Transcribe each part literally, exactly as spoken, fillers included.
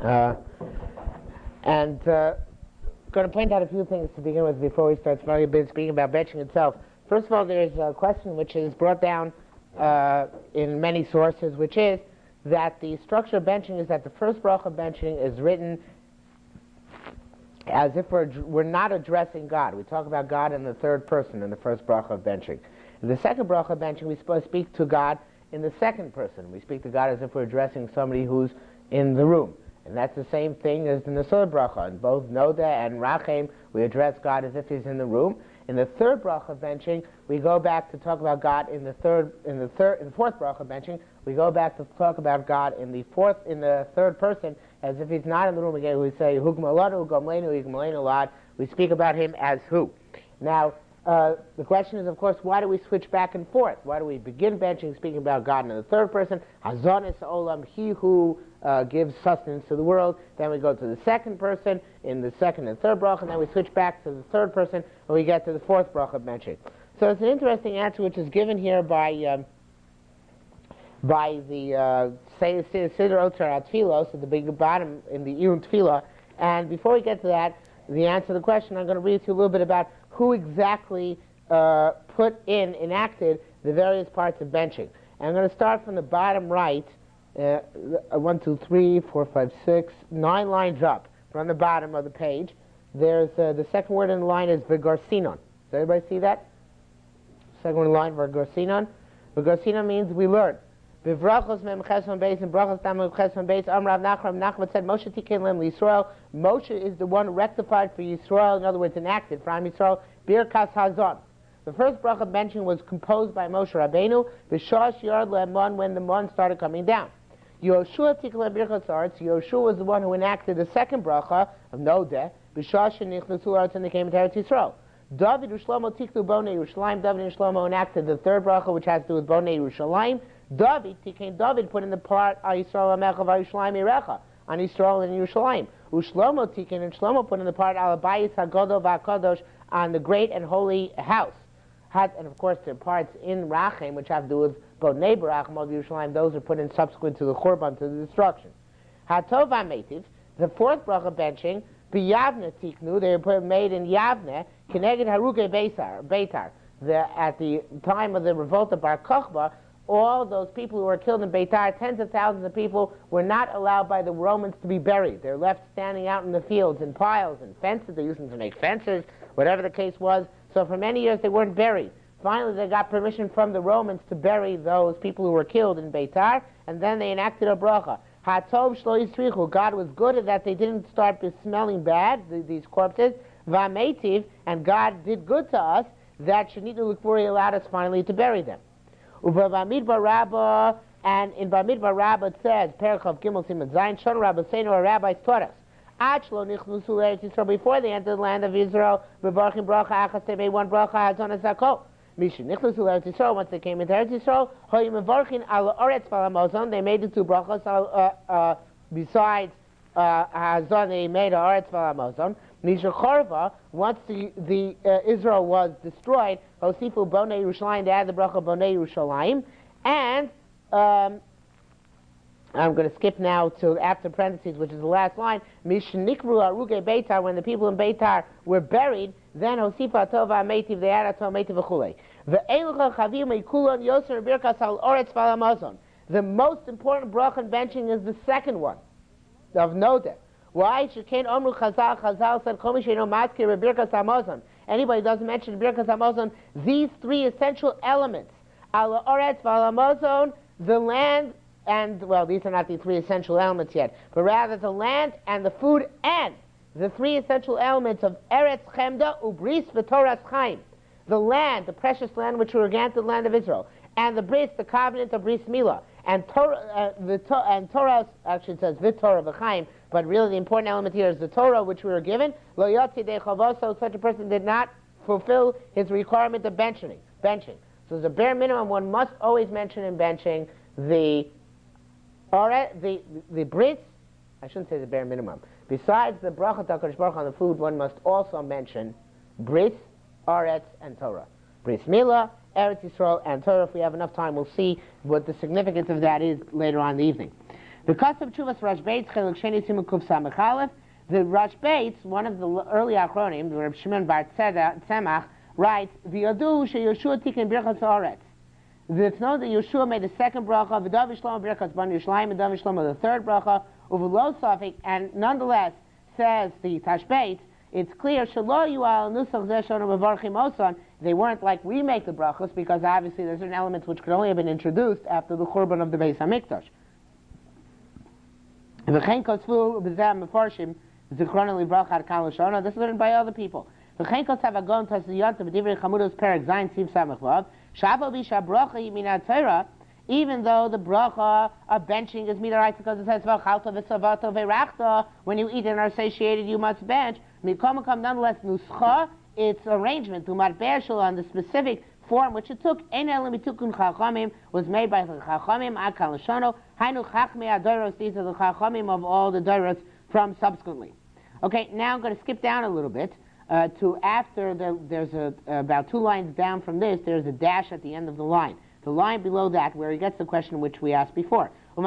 Uh, and uh, going to point out a few things to begin with before we start speaking about benching itself. First of all, there's a question which is brought down uh, in many sources, which is that the structure of benching is that the first bracha of benching is written as if we're, we're not addressing God. We talk about God in the third person in the first bracha of benching. In the second bracha of benching, we supposed to speak to God in the second person. We speak to God as if we're addressing somebody who's in the room. And that's the same thing as in the third bracha. In both Noda and Rachem, we address God as if he's in the room. In the third bracha of benching, we go back to talk about God in the third, in the third, in the fourth bracha of benching. We go back to talk about God in the fourth, in the third person, as if he's not in the room again. We say Hugmalanu, Gomlenu, Hugmalenu Lad. We speak about him as who. Now, uh, the question is, of course, why do we switch back and forth? Why do we begin benching speaking about God in the third person? Hazonis Olam, he who uh, gives sustenance to the world. Then we go to the second person in the second and third bracha, and then we switch back to the third person, and we get to the fourth bracha benching. So it's an interesting answer which is given here by um, by the uh, Siddur Otzar Atfilos at the big bottom in the Iyun Tefillah. And before we get to that, the answer to the question, I'm going to read to you a little bit about who exactly uh, put in, enacted the various parts of benching. And I'm going to start from the bottom right, uh, one, two, three, four, five, six, nine lines up from the bottom of the page. There's uh, the second word in the line is V'garsinon. Does everybody see that? Second word in the line, V'garsinon. V'garsinon means we learn. B'vrachos mem chesron beis and brachos tam mem chesron beis. Amrav Nachman Nachman said Moshe tiken lem Yisrael. Moshe is the one rectified for Yisrael. In other words, enacted from Yisrael. Birkas Hazon. The first bracha benching was composed by Moshe Rabbeinu. B'shash yard le'emon, when the mon started coming down. Yoshua tiken lem birkas arts. Yoshua was the one who enacted the second bracha of Nodeh. B'shash nichnasu arts, and they came into Eretz Yisrael. David Ushlomo tiknu bonei Yerushalayim. David and Shlomo enacted the third bracha, which has to do with bonei Yerushalayim. David, Tikain David, put in the part Yisrael Amecha Vayushalayim Irecha on Yisrael and Yerushalayim. Ushlomo Tikain, and Shlomo put in the part Al Bayis Hagadol VaKadosh on the great and holy house. Had, and of course the parts in Rachem which have to do with Bonei Barachim of Yerushalayim, those are put in subsequent to the Churban, to the destruction. Hatov Ametiv, the fourth bracha benching, B'Yavne Tiknu, they were made in Yavne, Keneged Haruge Beitar, Beitar. The, at the time of the revolt of Bar Kochba, all those people who were killed in Beitar, tens of thousands of people, were not allowed by the Romans to be buried. They're left standing out in the fields in piles and fences. They used them to make fences, whatever the case was. So for many years they weren't buried. Finally they got permission from the Romans to bury those people who were killed in Beitar, and then they enacted a bracha. Hatov shlo yisrichu. God was good at that they didn't start smelling bad, these corpses. Vametiv, and God did good to us that Shenitu L'Kvuri allowed us finally to bury them. Bamidbar Rabbah, and in Bamidbar Rabbah it says, Perichav Gimel Simon Zayin, Shon Rabbah Seinu, our rabbis taught us. Achlo Nichnusu Eretz Yisrael, before they entered the land of Israel, Bebarchim Bracha Achas, they made one Bracha Hazon Azako. Mishin Nichnusu Eretz Yisrael, once they came into Eretz Yisrael, Hoyim Mevarchin Al Oretz Valamozon, they made the two Brachas, uh, uh, besides uh, Hazon, they made Oretz Valamozon. Misha Chorva, once the, the uh, Israel was destroyed, Hosifu Bonei Yerushalayim, they added the bracha Bonei Yerushalayim, and um, I'm going to skip now to after parentheses, which is the last line. Mishanikru Aruge Beitar, when the people in Beitar were buried, then Hosifu Atova Meitiv, they added Atova Meitiv V'chulei. Ve'elucha Chavim Eikulon Yoser Birkas Al Oretz Valamazon. The most important bracha in benching is the second one of Nodeh. Why? Shekain Omru Chazal, Chazal said, Komisheno Maskir Birkas Hamazon. Anybody doesn't mention Birkas Hamazon, these three essential elements, Ala Oretz Valamazon, the land, and, well, these are not the three essential elements yet, but rather the land and the food and the three essential elements of Eretz Chemda, Ubris, V'Toras Chaim. The land, the precious land which we were granted, the land of Israel, and the Bris, the covenant of Bris Milah, and Torah, uh, the to- and Torah, actually it says V'Torah V'Chaim, but really the important element here is the Torah which we were given. Lo yotzi de chavoso, such a person did not fulfill his requirement of benching. benching. So as a bare minimum, one must always mention in benching the the the bris. I shouldn't say the bare minimum. Besides the bracha HaKadosh Baruch Hu on the food, one must also mention bris, aretz, and Torah. Bris Milah, Eretz Yisrael, and Torah. If we have enough time, we'll see what the significance of that is later on in the evening. Because of Chuvas Rosh Beitz, Chelik Sheni Siman Kuf Samech Aleph, the Rosh Beitz, one of the early Achronim, the Reb Shimon Bar Tzemach, writes, V'yadu sheYoshua tiken birchas haaretz. It's known that Yeshua made the second bracha, V'dav Yishlomo birchas ban Yerushalayim, and Dav Yishlomo the third bracha, U'v'lo Safik, and nonetheless, says the Tashbeit, it's clear, Shelo Yual Nusach Zeh Shonu Mevarchim Osan, they weren't like we make the brachos, because obviously there's certain elements which could only have been introduced after the Churban of the Beis HaMikdash. V'chein Kosfu B'zeh Mefarshim, Zichron Livracha Ad Kal Shona, this is written by other people. V'chein Kos Havagon Tasiyot B'divrei Chamudos Perek Zayin Siv Samech Vav, Shavo Bisha Bracha Yiminat Torah, even though the bracha of benching is midaraita because it says v'chalta v'savato v'rachta, when you eat and are satiated you must bench. Mikomakam nonetheless nuscha, its arrangement to marber on the specific form which it took. Ein elam mitukun chachamim was made by the chachamim akal shono. Hainu chachmei adoros, these are the chachamim of all the doros from subsequently. Okay, now I'm going to skip down a little bit uh, to after the, there's a about two lines down from this. There's a dash at the end of the line. The line below that, where he gets the question which we asked before. In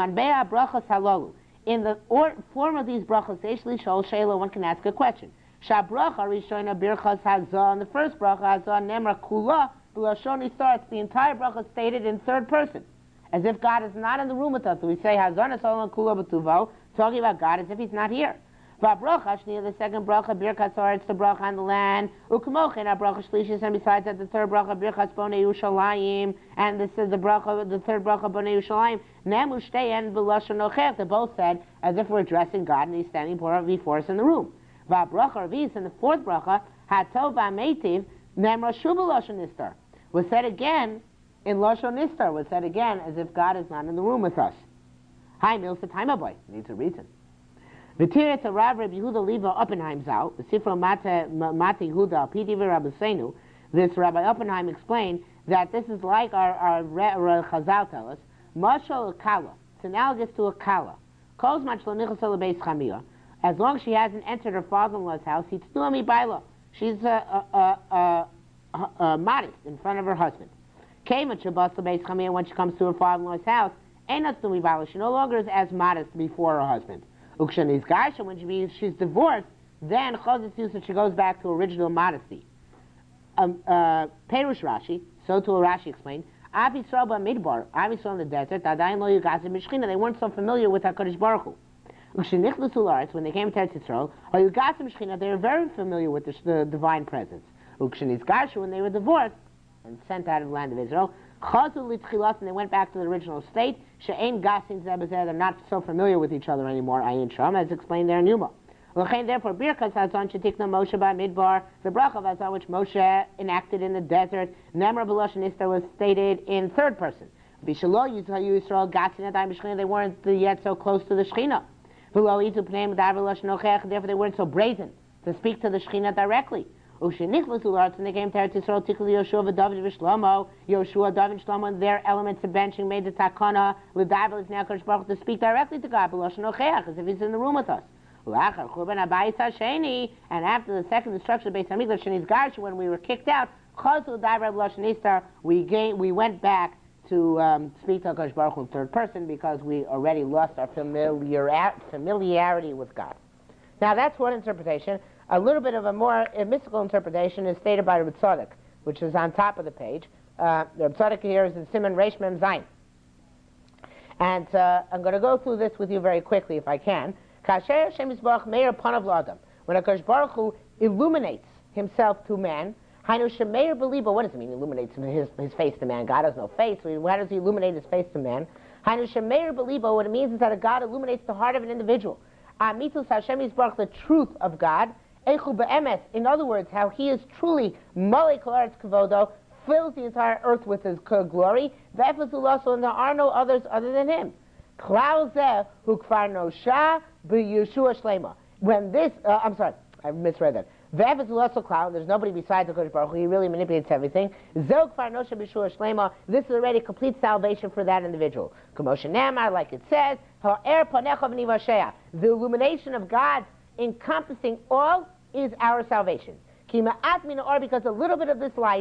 the or, form of these brachas, one can ask a question. Shabracha rishona birchas hazah. In the first bracha hazah nemra kula b'lashoni starts. The entire bracha stated in third person, as if God is not in the room with us. So we say hazah nesolon kula b'tuvo, talking about God as if He's not here. V'abracha shniya, the second bracha birchas haaretz, the bracha on the land. U'kmochen bracha shlishis, and besides that the third bracha birchas bonei Yerushalayim, and this is the bracha, the third bracha bonei Yerushalayim. Nemu shteyen b'lashon nochech. They both said as if we're addressing God and He's standing before us in the room. V'abracha revis, in the fourth bracha hatov v'ameitiv nemra shuv b'lashon nistar, was said again in lashon nistar, was said again as if God is not in the room with us. Hi, Milsa Time Boy needs a reason. The Tiretz of Rav Reb Yehuda Levi Oppenheim Zal, the Sifro Mati Yehuda P D V Rabbasenu, this Rabbi Oppenheim explained that this is like our, our, our Chazal tell us, Mashal Kala. It's analogous to a Kala. Calls Machlo Nichasel Beis Chamia. As long as she hasn't entered her father-in-law's house, he's Tnuami Baila. She's uh, uh, uh, uh, uh, modest in front of her husband. Came at Shabbos Beis Chamia when she comes to her father-in-law's house, ain't not Tnuami Baila. She no longer is as modest before her husband. Ukshan is Gaisha, when she, she's divorced, then Chazit Yusuf, she goes back to original modesty. Um, uh, Perush Rashi, so to Rashi explained, Abi Sroba Midbar, Abi Sroba in the desert, Adayin Lo Yugazim Mishchina, they weren't so familiar with HaKadosh Baruch Hu. Ukshan Nichlas Ularetz, when they came to Eretz Yisrael, Lo Yugazim Mishchina, they were very familiar with the, the divine presence. Ukshan is Gaisha, when they were divorced and sent out of the land of Israel, Chazul Litchilas, and they went back to the original state. She'ein gasin zebazeh, they're not so familiar with each other anymore. Ayin Sham, as explained there in Yuma. Therefore, Birkas Hazon Shetikna Moshe Bamidbar, the bracha of Hazon which Moshe enacted in the desert, Nemra B'Lashon was stated in third person. Bishalo Yisrael Yisrael Gasin Adai B'Shchina, they weren't yet so close to the Shechina. V'lo Yitu Pneim Dar B'Lashon Ochech, therefore they weren't so brazen to speak to the Shechina directly. Ushenichlas Ularts, and they came to Eretz Yisrael, Tikli Yoshua, David V'Shlomo, Yoshua, David Shlomo, and their elements of benching made the takana, L'David is now Kodesh Baruch to speak directly to God, B'Lashon Ochech, as if He's in the room with us. L'achar Churban Habayis Hasheni, and after the second destruction of Beis Hamikdash, Sheni's Garsha, when we were kicked out, Chazul David B'Lashon Nistar, we gained, we went back to um, speak to Kodesh Baruch in third person because we already lost our familiar, familiarity with God. Now that's one interpretation. A little bit of a more a mystical interpretation is stated by Reb Tzadok, which is on top of the page. Uh, Reb Tzadok here is in Siman Reish Mem Zayin. And uh, I'm going to go through this with you very quickly if I can. Kasher Hashem Yisbarach Meir Panav L'Adam. When HaKadosh Baruch Hu illuminates Himself to man, Hainu Shemeir Belibo, what does it mean, illuminates his, his face to man? God has no face, so why does He illuminate His face to man? Hainu Shemeir Belibo, what it means is that a God illuminates the heart of an individual. Amitus Hashem Yisbarach, the truth of God, in other words, how He is truly Malei Kol Aretz Kavodo, fills the entire earth with His glory. And there are no others other than Him. When this, uh, I'm sorry, I misread that. There's nobody besides the Kodesh Baruch Hu. He really manipulates everything. This is already complete salvation for that individual. Like it says, the illumination of God encompassing all is our salvation. Because a little bit of this light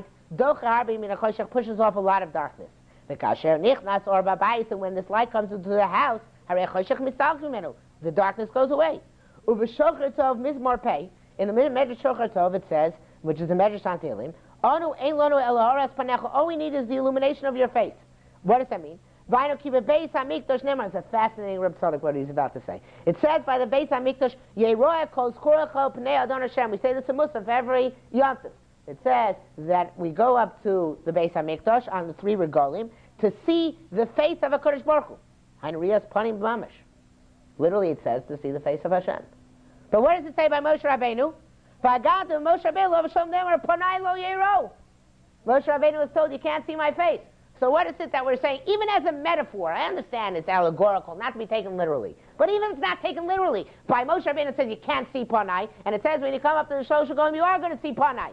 pushes off a lot of darkness. And when this light comes into the house, The darkness goes away. Uv'shocher tov mizmor pei. In the Medrash Shocher Tov it says, which is the Medrash on Tehillim, Anu ein lanu el ha'aras panecha. All we need is the illumination of your face. What does that mean? Vaynu ki bebeis hamikdash nemar. It's a fascinating Reb Tzadok what he's about to say. It says by the Beis Hamikdash, Yeroah kol zkurecha pnei Adon Hashem. We say this in Musaf every Yom Tov. It says that we go up to the Beis Hamikdash on the three regalim to see the face of a Kodesh Baruch Hu. Hainriyas panim b'mamish. Literally it says to see the face of Hashem. But what does it say by Moshe Rabbeinu? V'agad Moshe Rabbeinu lo v'shalom nemar panai lo yero. Moshe Rabbeinu was told you can't see my face. So what is it that we're saying? Even as a metaphor, I understand it's allegorical, not to be taken literally. But even if it's not taken literally, by Moshe Rabbeinu it says you can't see Panai, and it says when you come up to the Shlosh Goyim you are going to see Panai.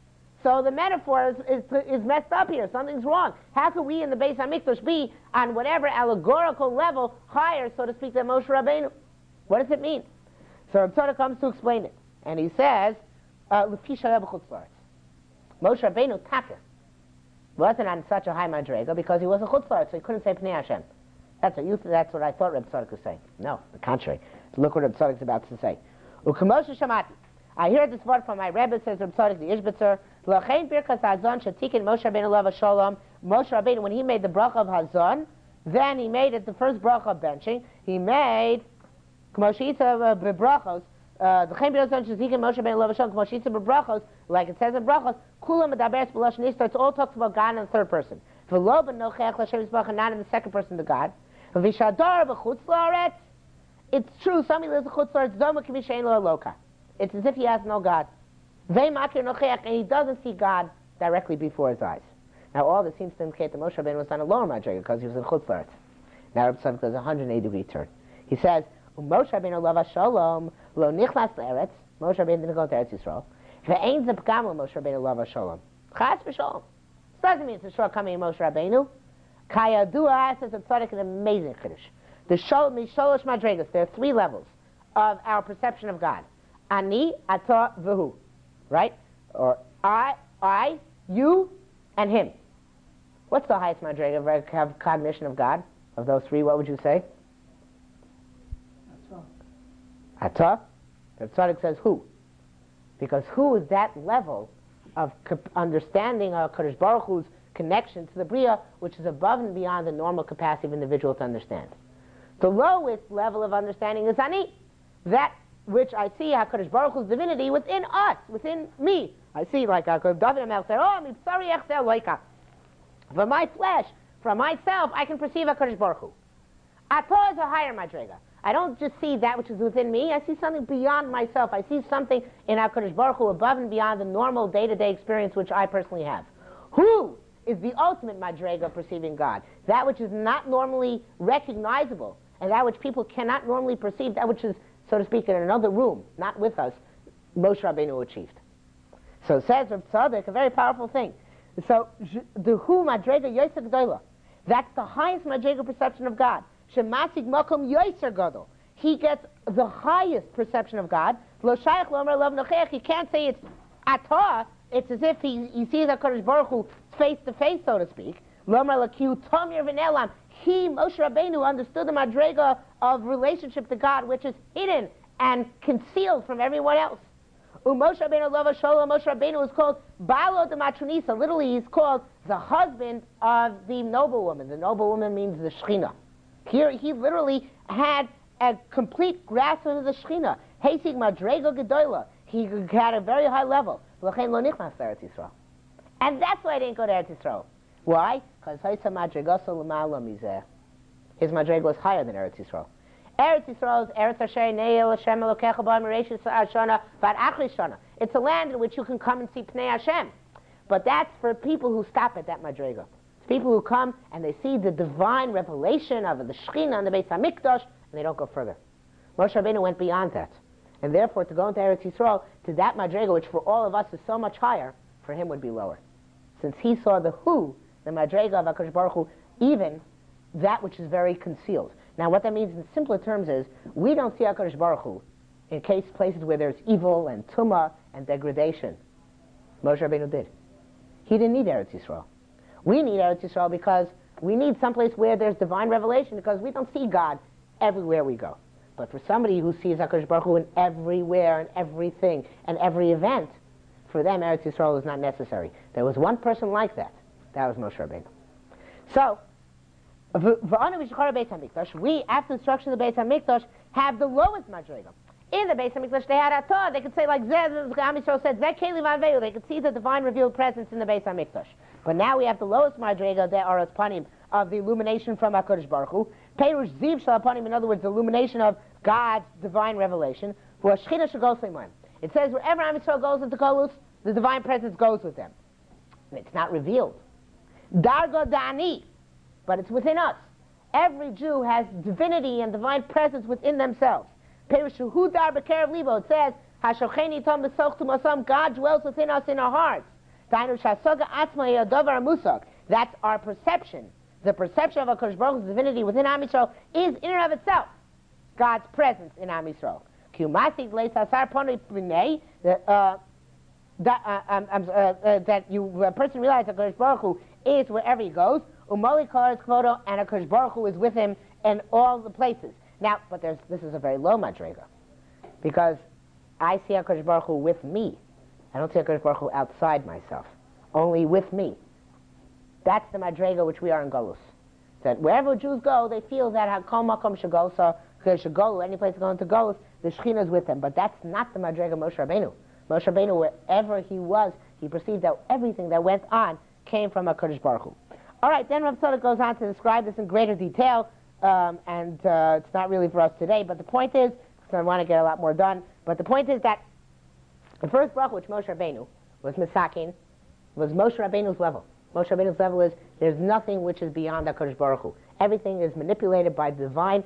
So the metaphor is, is, is messed up here. Something's wrong. How can we in the Beis HaMikdash be on whatever allegorical level higher, so to speak, than Moshe Rabbeinu? What does it mean? So Reb Tzadok comes to explain it. And he says, L'fi shaleh b'chutz la'aretz. Moshe Rabbeinu taka wasn't on such a high madrega because he was a chutz la'aretz, so he couldn't say Pnei Hashem. That's what, you, that's what I thought Reb Tzadok was saying. No, the contrary. Look what Reb Tzadok is about to say. U'kemoshe shamati. I heard this word from my Rebbe, says Reb Tzadok the Ishbitzer. L'chein birkas hazon shetikin Moshe Rabbeinu lava shalom. Moshe Rabbeinu, when he made the bracha of hazon, then he made it the first bracha of benching. He made k'moshe yitza b'brachos. The l'chein birkas hazon shetikin Moshe Rabbeinu lava shalom k'moshe yitza b'brachos, like it says in brachos. Kulam medaberes b'lashon nista. It all talks about God in the third person. V'lo b'nochech l'Hashem yisbarach, not in the second person to God. V'vishadar b'chutz la'aretz. It's true. Somebody lives in chutz la'aretz. Zoma k'mi she'ein lo aloka. It's as if he has no God. And he doesn't see God directly before his eyes. Now all this seems to indicate that Moshe Rabbeinu was on a lower madrega because he was in Chutz La'aretz. Now Reb Tzadok does a one hundred eighty degree turn. He says, Moshe Rabbeinu lava shalom lo nichlas le'eretz. Moshe Rabbeinu didn't go to Eretz Yisrael. Ve'ein zepgam Moshe Rabbeinu lava shalom. Chas v'shalom. This doesn't mean it's a shortcoming in Moshe Rabbeinu. Kayadua says Reb Tzadok an amazing chiddush. The shalosh madregas. There are three levels of our perception of God. Ani, ata, v'hu. Right? Or I, I, you, and him. What's the highest madrega of have cognition of God? Of those three, what would you say? Ata. Ata. Reb Tzadok says who? Because who is that level of understanding of Kadosh Baruch Hu's connection to the Bria, which is above and beyond the normal capacity of individual to understand. The lowest level of understanding is Ani. That which I see HaKadosh Baruch Hu's divinity within us, within me. I see like David HaMelech said, oh, I'm sorry, loika. For my flesh, from myself, I can perceive HaKadosh Baruch Hu. Atah is a higher madrega. I don't just see that which is within me, I see something beyond myself. I see something in HaKadosh Baruch Hu above and beyond the normal day-to-day experience which I personally have. Who is the ultimate madrega of perceiving God? That which is not normally recognizable, and that which people cannot normally perceive, that which is, so to speak, in another room, not with us, Moshe Rabbeinu achieved. So it says Reb Tzadok, a very powerful thing. So, the Hu Madrega Yosef Gdoila, that's the highest Madrega perception of God. Shematzig Makom Yosef Gadol. He gets the highest perception of God. Lo Shayach Lomer Lov Nochech. He can't say it's Atah. It's as if he, he sees HaKadosh Baruch Hu face to face, so to speak. Lomer Lakiu Tomir V'Nelam. He, Moshe Rabbeinu, understood the madrega of relationship to God, which is hidden and concealed from everyone else. Moshe Rabbeinu Lava Shalom. Moshe Rabbeinu is called Balo de Matronisa. Literally, he's called the husband of the noblewoman. The noblewoman means the Shechina. Here, he literally had a complete grasp of the Shechina. Heisig madrega gedola. He had a very high level. And that's why I didn't go to Eretz Yisrael. Why? Because his madrega was higher than Eretz Yisrael. Eretz Yisrael is Eretz Asher Neil Hashem Elokecha Ba Mereshis Shana Vad Achri Shana. It's a land in which you can come and see Pnei Hashem. But that's for people who stop at that madrega. It's people who come and they see the divine revelation of the Shechina and the Beis HaMikdash, and they don't go further. Moshe Rabbeinu went beyond that. And therefore, to go into Eretz Yisrael, to that madrega, which for all of us is so much higher, for him would be lower. Since he saw the who, the madrega of HaKadosh Baruch Hu, even that which is very concealed. Now what that means in simpler terms is, we don't see HaKadosh Baruch Hu in case places where there's evil and tumah and degradation. Moshe Rabbeinu did. He didn't need Eretz Yisrael. We need Eretz Yisrael because we need someplace where there's divine revelation, because we don't see God everywhere we go. But for somebody who sees HaKadosh Baruch Hu in everywhere and everything and every event, for them Eretz Yisrael is not necessary. There was one person like that. That was Moshe Rabbeinu. So, we, after the destruction of the Beis HaMikdash, have the lowest madrega. In the Beis HaMikdash, they had Atah. They could say, like Am Yisrael said, Zeh Keli V'Aveu. They could see the divine revealed presence in the Beis HaMikdash. But now we have the lowest madrega, the Aras Panim, of the illumination from HaKadosh Baruch Hu. Perush Ziv Shal Panim, in other words, the illumination of God's divine revelation. For Shechina Shagos Leiman. It says, wherever Am Yisrael goes into Golus, the divine presence goes with them. And it's not revealed. Darga Da'ani. But it's within us. Every Jew has divinity and divine presence within themselves. It says, God dwells within us in our hearts. That's our perception. The perception of HaKadosh Baruch Hu's divinity within Am Yisrael is in and of itself God's presence in Am Yisrael. Uh, that, uh, um, um, uh, uh, that you, a person realizes that HaKadosh Baruch Hu is wherever he goes. Umali Kar Kvodo, and HaKadosh Baruch Hu is with him in all the places. Now, but there's, this is a very low madrega, because I see HaKadosh Baruch Hu with me. I don't see HaKadosh Baruch Hu outside myself, only with me. That's the madrega which we are in Golus. That wherever Jews go, they feel that Hakol Makom Shagosa, Shagolu, any place going to Golus, the Shekhinah is with them. But that's not the madrega of Moshe Rabbeinu. Moshe Rabbeinu, wherever he was, he perceived that everything that went on came from HaKadosh Baruch Hu. All right, then Rav Tzadok goes on to describe this in greater detail, um, and uh, it's not really for us today, but the point is, because I want to get a lot more done, but the point is that the first bracha which Moshe Rabbeinu was misakin was Moshe Rabbeinu's level. Moshe Rabbeinu's level is, there's nothing which is beyond HaKadosh Baruch Hu. Everything is manipulated by the divine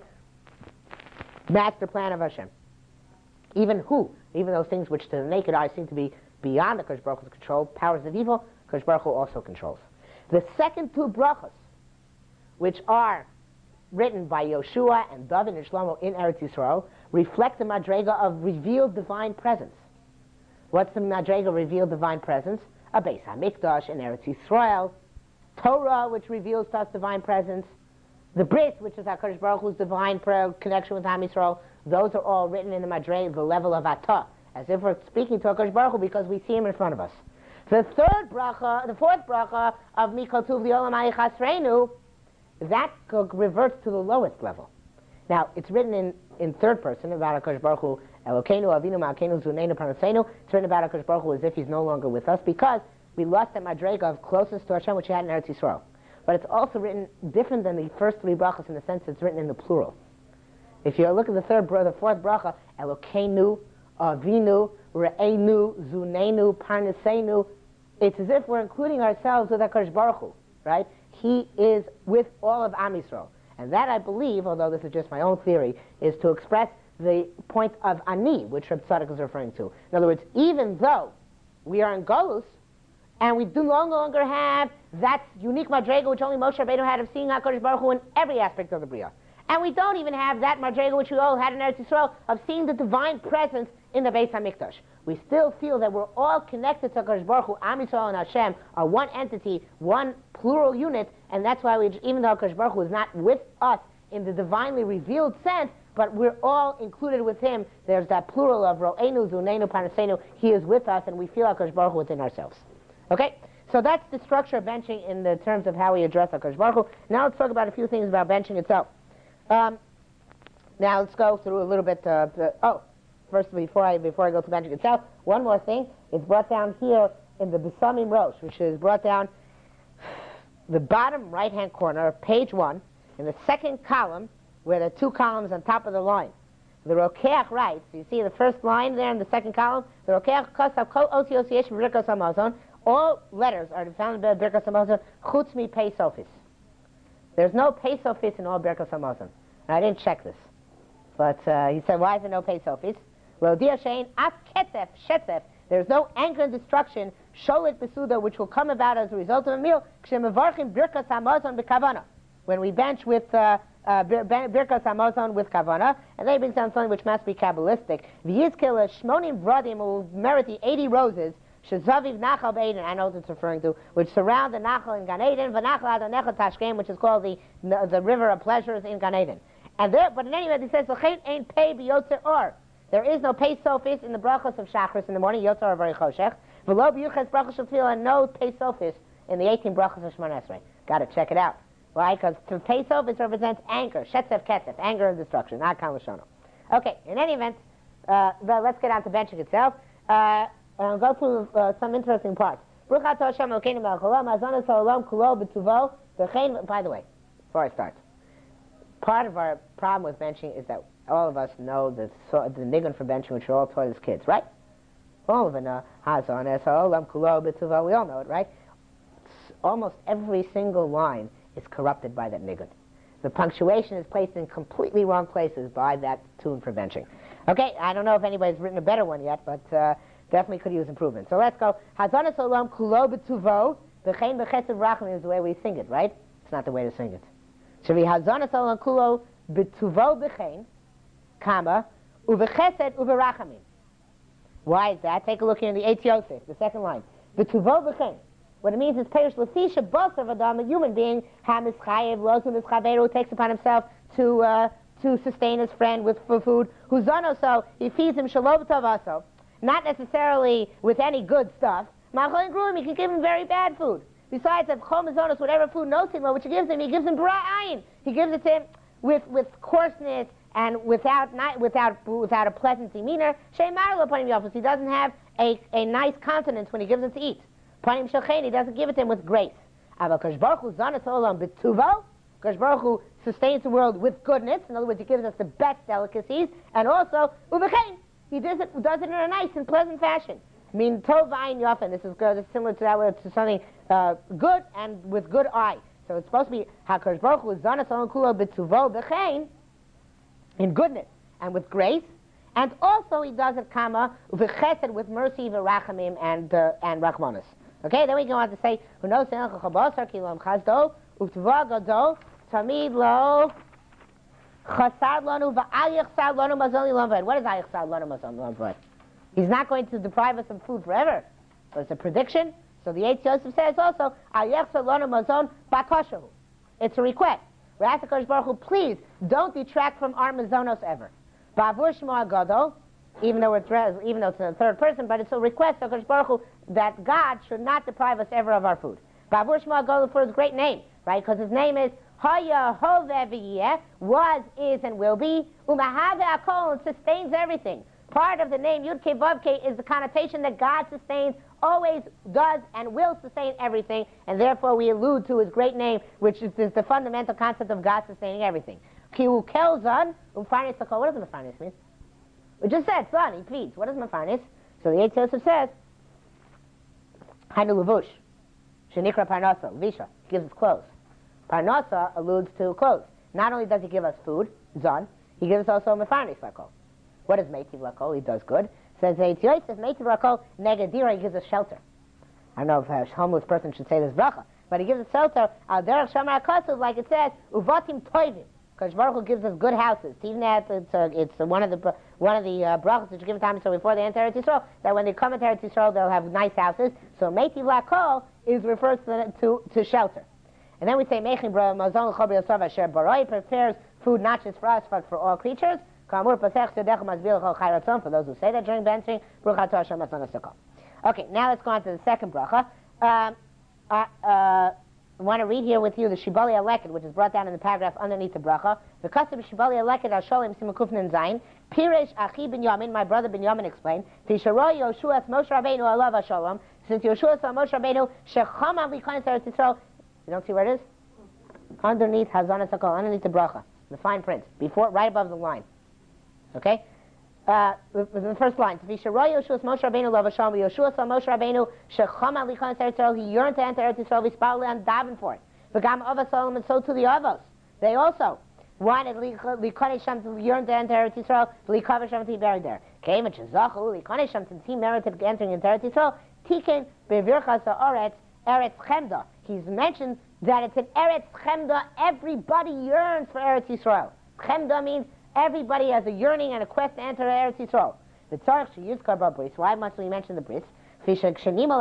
master plan of Hashem. Even who, even those things which to the naked eye seem to be beyond HaKadosh Baruch Hu's control, powers of evil, HaKadosh Baruch Hu also controls. The second two brachas, which are written by Yoshua and David and Shlomo in Eretz Yisrael, reflect the madrega of revealed divine presence. What's the madrega of revealed divine presence? A Beis HaMikdash in Eretz Yisrael, Torah, which reveals to us divine presence, the Brit, which is HaKadosh Baruch Hu's divine connection with Am Yisrael. Those are all written in the madrega, the level of Atah, as if we're speaking to HaKadosh Baruch Hu because we see him in front of us. The third bracha, the fourth bracha of Mikol Tuv L'Olam Chasreinu, that reverts to the lowest level. Now, it's written in, in third person about HaKadosh Baruch Hu, Elokeinu, Avinu, Ma'akeinu, Zuneinu, Parnaseinu. It's written about HaKadosh Baruch Hu as if he's no longer with us, because we lost that madrega of closeness to Hashem, which he had in Eretz Yisrael. But it's also written different than the first three brachas in the sense it's written in the plural. If you look at the third, the fourth bracha, Elokeinu, Avinu, Re'einu, Zuneinu, Parnaseinu, it's as if we're including ourselves with HaKadosh Baruch Hu, right? He is with all of Am Yisrael. And that, I believe, although this is just my own theory, is to express the point of Ani, which Reb Tzadok is referring to. In other words, even though we are in Golus, and we do no longer have that unique madrega which only Moshe Rabbeinu had of seeing HaKadosh Baruch Hu in every aspect of the Bria. And we don't even have that madrega which we all had in Eretz Yisrael of seeing the divine presence in the Beis HaMikdash. We still feel that we're all connected to HaKadosh Baruch Hu. Am Yisrael and Hashem are one entity, one plural unit, and that's why we, even though HaKadosh Baruch Hu is not with us in the divinely revealed sense, but we're all included with him. There's that plural of Ro'enu, Zuneinu, Parnaseinu. He is with us, and we feel HaKadosh Baruch Hu within ourselves. Okay? So that's the structure of benching in the terms of how we address HaKadosh Baruch Hu. Now let's talk about a few things about benching itself. Um, now let's go through a little bit. Uh, the, oh, first before I before I go to benching itself, one more thing. It's brought down here in the Besamim Rosh, which is brought down the bottom right-hand corner, page one, in the second column, where there are two columns on top of the line. The Rokeach writes. You see the first line there in the second column. The Rokeach Kosav Kol Osi Osi Birkas Hamazon. All letters are found in Birkas Hamazon. Chutz mi Pei Sofis. There's no Pei Sofis in all Birkas Hamazon. I didn't check this, but uh, he said, why is there no Pei Sofis? Well, Dia Shein Af Ketzef Shetzef. There's no anger and destruction, Sholet Besuda, which will come about as a result of a meal. Kshemevarchim Birkas Hamazon bekavana. When we bench with uh, uh, Birkas Hamazon with kavana, and they bring down something which must be kabbalistic. V'yizkil Shmonim Vradim will merit the eighty roses. Shezaviv Nachal Be'eden, I know what it's referring to, which surround the Nachal in Gan Eden, V'Nachal Adonechot Tashkem, which is called the the river of pleasures in Gan Eden. And there, but in any event, he says, L'chein ein pei b'yotzer or. There is no pei sofis in the brachos of Shachris in the morning, Yotzer or V'rei Choshech. V'lo b'yuches brachos of Tefillah, and no pei sofis in the eighteen brachos of Shemona Esrei. Got to check it out. Why? Because pei sofis represents anger, shetzef kesef, anger and destruction, not kan l'shono. Okay, in any event, uh, the, let's get on to benching itself. Uh, and I'll go through uh, some interesting parts. By the way, before I start, part of our problem with benching is that all of us know the, so, the nigun for benching, which are all taught as kids, right? All of it, uh, we all know it, right? Almost every single line is corrupted by that nigun. The punctuation is placed in completely wrong places by that tune for benching. Okay, I don't know if anybody's written a better one yet, but uh, definitely could use improvement. So let's go. Hazanas olam kulo b'tuvo b'chein b'chesed rachamim is the way we sing it, right? It's not the way to sing it. Should be hazanas olam kulo b'tuvo b'chein, comma, u'v'chesed u'v'rachamim. Why is that? Take a look here in the Eitz Yosef, the second line. B'tuvo b'chein. What it means is perish lefisha basar of Adam, a human being, hamis chayev lozu mischaveru, takes upon himself to uh, to sustain his friend with food. Huzano, so he feeds him shalom tavaso. Not necessarily with any good stuff. Macholin gruim, he can give him very bad food. Besides, of chomazonos, whatever food nosimo, which he gives him, he gives him bra'ayin. He gives it to him with with coarseness and without not, without without a pleasant demeanor. Sheimar upon him, he doesn't have a, a nice countenance when he gives it to eat. Upon him shalchein, he doesn't give it to him with grace. Aval Kadosh Baruch Hu zanas olam b'tuvo. Kadosh Baruch Hu sustains the world with goodness. In other words, he gives us the best delicacies, and also ubechein. He does it, does it in a nice and pleasant fashion. I mean, tov v'ayin yofen. This is good. It's similar to that word, to something uh, good and with good eye. So it's supposed to be HaKadosh Baruch Hu zanas olam kulo b'tuvo b'chein, in goodness and with grace, and also he does it kama v'chesed, with mercy v'rachamim and uh, and rachmanis. Okay, then we go on to say, who knows chabasar kilom chazdo u'tva gado tamid lo chasad lanu v'al yichsad lanu mazon lilam. What is al yichsad lanu mazon lilam? He's not going to deprive us of food forever. But it's a prediction. So the Eitz Yosef says also al yichsad lanu mazon bakashahu. It's a request. We ask the Kadosh Baruch Hu, please don't detract from our mazonos ever. Ba'avur shmo agado. Even though, we're, even though it's in the third person, but it's a request of Kadosh Baruch Hu that God should not deprive us ever of our food. Ba'avur shmo agado, for his great name, right? Because his name is Haya Hoveh V'yeh, was, is, and will be. Umahave Akol, and sustains everything. Part of the name Yud Kei Vav Kei is the connotation that God sustains, always does, and will sustain everything, and therefore we allude to his great name, which is, is the fundamental concept of God sustaining everything. Ki Hu Kelzan U'Farnes L'Kol. What does Mefarnes mean? We just said, son, he feeds. What is Mefarnes? So the Eitz Yosef says, Hainu Levush, Shenikra Parnasa, Levisha. He gives us clothes. Parnasa alludes to clothes. Not only does he give us food, zon, he gives us also Mefarnes L'Kol. What is Meitiv L'Kol? He does good. Says the Eitz Yosef, Meitiv L'Kol, Negadira, he gives us shelter. I don't know if a homeless person should say this bracha, but he gives us shelter. Al Derech Shamar HaKosov, like it says, Uvatim Toivim. Because Baruch Hu gives us good houses. Even that it's, uh, it's uh, one of the one of the uh, brachos that you give time so before they enter Eretz Yisrael, that when they come into Eretz Yisrael they'll have nice houses. So Meitiv L'Kol is refers to, to to shelter. And then we say Mechin Bra Mazon L'Chol B'Yosov Asher Baroi, prepares food not just for us but for all creatures. Kamur Pasech Tzedech Masbil L'Chol Chai Ratzon, for those who say that during benching. Baruch Atah Hashem Matzon Asukol. Okay, now let's go on to the second bracha. Um, uh, uh, I want to read here with you the Shibali Aleket, which is brought down in the paragraph underneath the bracha. The custom of Shibali Aleket al Sholim Simakufnin Zayin. Piresh Achi Ben Yamin, my brother Ben Yamin explained. Tisharoi Yoshuas Moshe Rabbeinu Alav Shalom. Since Yoshuas Moshe Rabbeinu Shechama Likonis Eretz Yisrael. You don't see where it is? Underneath Hazanas Hakol, underneath the bracha, the fine print, before, right above the line. Okay. Uh, the first line, Tisharoi Yoshuas Moshe Rabbeinu Alav Shalom. Yoshuas Moshe Rabbeinu Shechama Likonis Eretz Yisrael. He yearned to enter Eretz Yisrael. Vispal and daven for it. V'gam Avos Shalom, and so to the Avos. They also wanted Likonei Shem to yearn to enter Eretz Yisrael, Likav Shem to be buried there. Okay, which is Zachu, Likonei Shem, since he merited entering into Eretz Yisrael, Tiken Bevirchas Ha'aretz, Eretz Chemda. He's mentioned that it's an Eretz Chemda, everybody yearns for Eretz Yisrael. Chemda means everybody has a yearning and a quest to enter Eretz Yisrael. The Tzarech Sheyuzkar B'Bris, why must we mention the Bris? When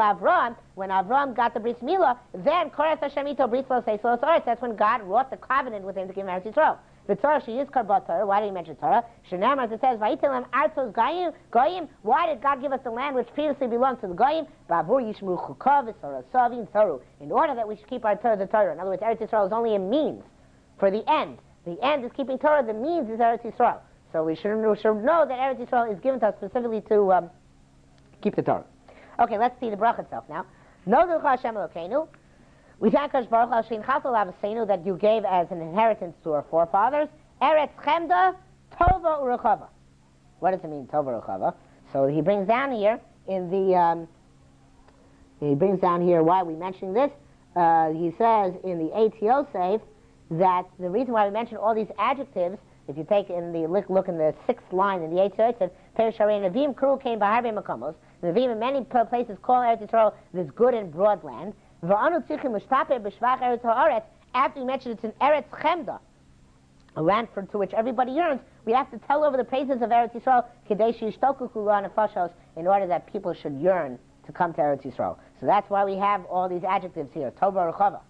Avram got the Bris Milah, then Koras Hashem Ito Bris Lo Seis Lo Soretz. That's when God wrought the covenant with him to give him Eretz Yisrael. The Torah, she is karbat Torah. Why did he mention Torah? Shenamar, as it says, Vayitilem artzos goyim, goyim. Why did God give us the land which previously belonged to the goyim? Ba'avur yishmru chukav v'sorah savim thoru. In order that we should keep our Torah, the Torah. In other words, Eretz Yisrael is only a means for the end. The end is keeping Torah. The means is Eretz Yisrael. So we should, we should know that Eretz Yisrael is given to us specifically to um, keep the Torah. Okay, let's see the bracha itself now. Nodu Hashem Elokeinu. We thank Hakadosh Baruch Hu Shein Chatzal Avosenu that you gave as an inheritance to our forefathers. Eretz Chemda Tova Urechava. What does it mean, Tova Urechava? So he brings down here in the um, he brings down here why we mentioning this. Uh, he says in the A T O save that the reason why we mention all these adjectives, if you take in the look, look in the sixth line in the A T O, it says Perisharei Nevim Kru came by Harbe Makamos. The Nevim in many places call Eretz Yisrael this good and broad land. After you mention it's an Eretz Chemda, a land for, to which everybody yearns, we have to tell over the praises of Eretz Yisrael in order that people should yearn to come to Eretz Yisrael. So that's why we have all these adjectives here. Tova Rechava.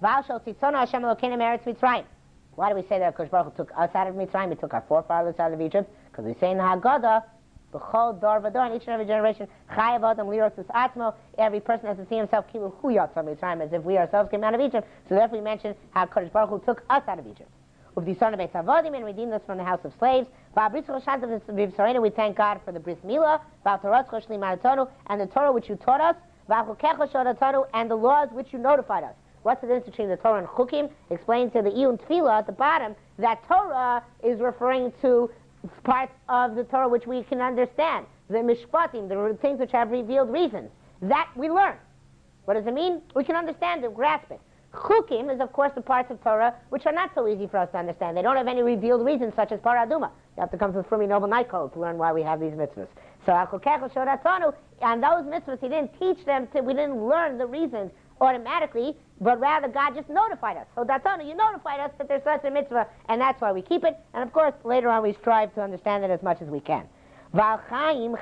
Why do we say that Hakadosh Baruch Hu took us out of Mitzrayim? He took our forefathers out of Egypt? Because we say in the Haggadah, B'chol dor v'dor, in each and every generation, chayav adam lirotzis atzmo, every person has to see himself kilu hu yatzam Mitzrayim, as if we ourselves came out of Egypt. So therefore we mention how Hakadosh Baruch Hu took us out of Egypt. Uv'disona beis avodim, and redeemed us from the house of slaves. V'abris choshantav v'v'sorena, we thank God for the bris milah. V'atoras choshli maratonu, and the Torah which you taught us. V'achukecha shodatonu, and the laws which you notified us. What's the difference between the Torah and Chukim? Explained to the Iyun Tefillah at the bottom that Torah is referring to parts of the Torah which we can understand. The Mishpatim, the things which have revealed reasons. That we learn. What does it mean? We can understand it, grasp it. Chukim is, of course, the parts of Torah which are not so easy for us to understand. They don't have any revealed reasons, such as Paraduma. You have to come to the Frumi Noble Night Code to learn why we have these mitzvahs. So, and those mitzvahs, he didn't teach them, to, we didn't learn the reasons automatically, but rather God just notified us. So Datonu, you notified us that there's such a mitzvah, and that's why we keep it. And of course, later on we strive to understand it as much as we can. And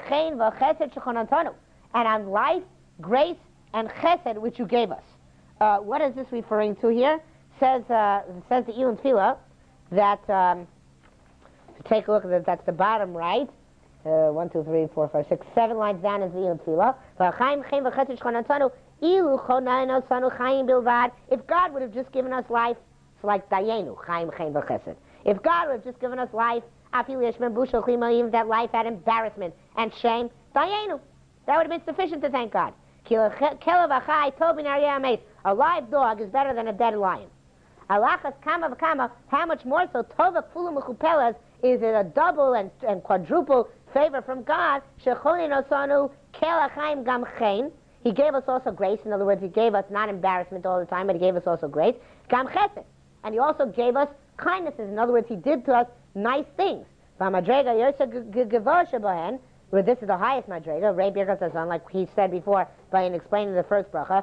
on life, grace, and chesed which you gave us. Uh, what is this referring to here? Says uh, says the Iyun Tefillah that um, take a look at that. That's the bottom right. Uh, one, two, three, four, five, six, seven lines down is the Iyun Tefillah. If God would have just given us life, it's like Dayenu, Chaim, Chaim, V'chesed. If God would have just given us life, even that life had embarrassment and shame, Dayenu, that would have been sufficient to thank God. A live dog is better than a dead lion. Alachas kama v'kama, how much more so, Tova Kfula Mechupelas, is it a double and, and quadruple favor from God, Shecholin Osanu Kel Chaim Gam Chen. He gave us also grace. In other words, he gave us not embarrassment all the time, but he gave us also grace. Gam chesed. And he also gave us kindnesses. In other words, he did to us nice things. Where this is the highest madrega, Rei Birkas Hazon, like he said before, by in explaining the first bracha.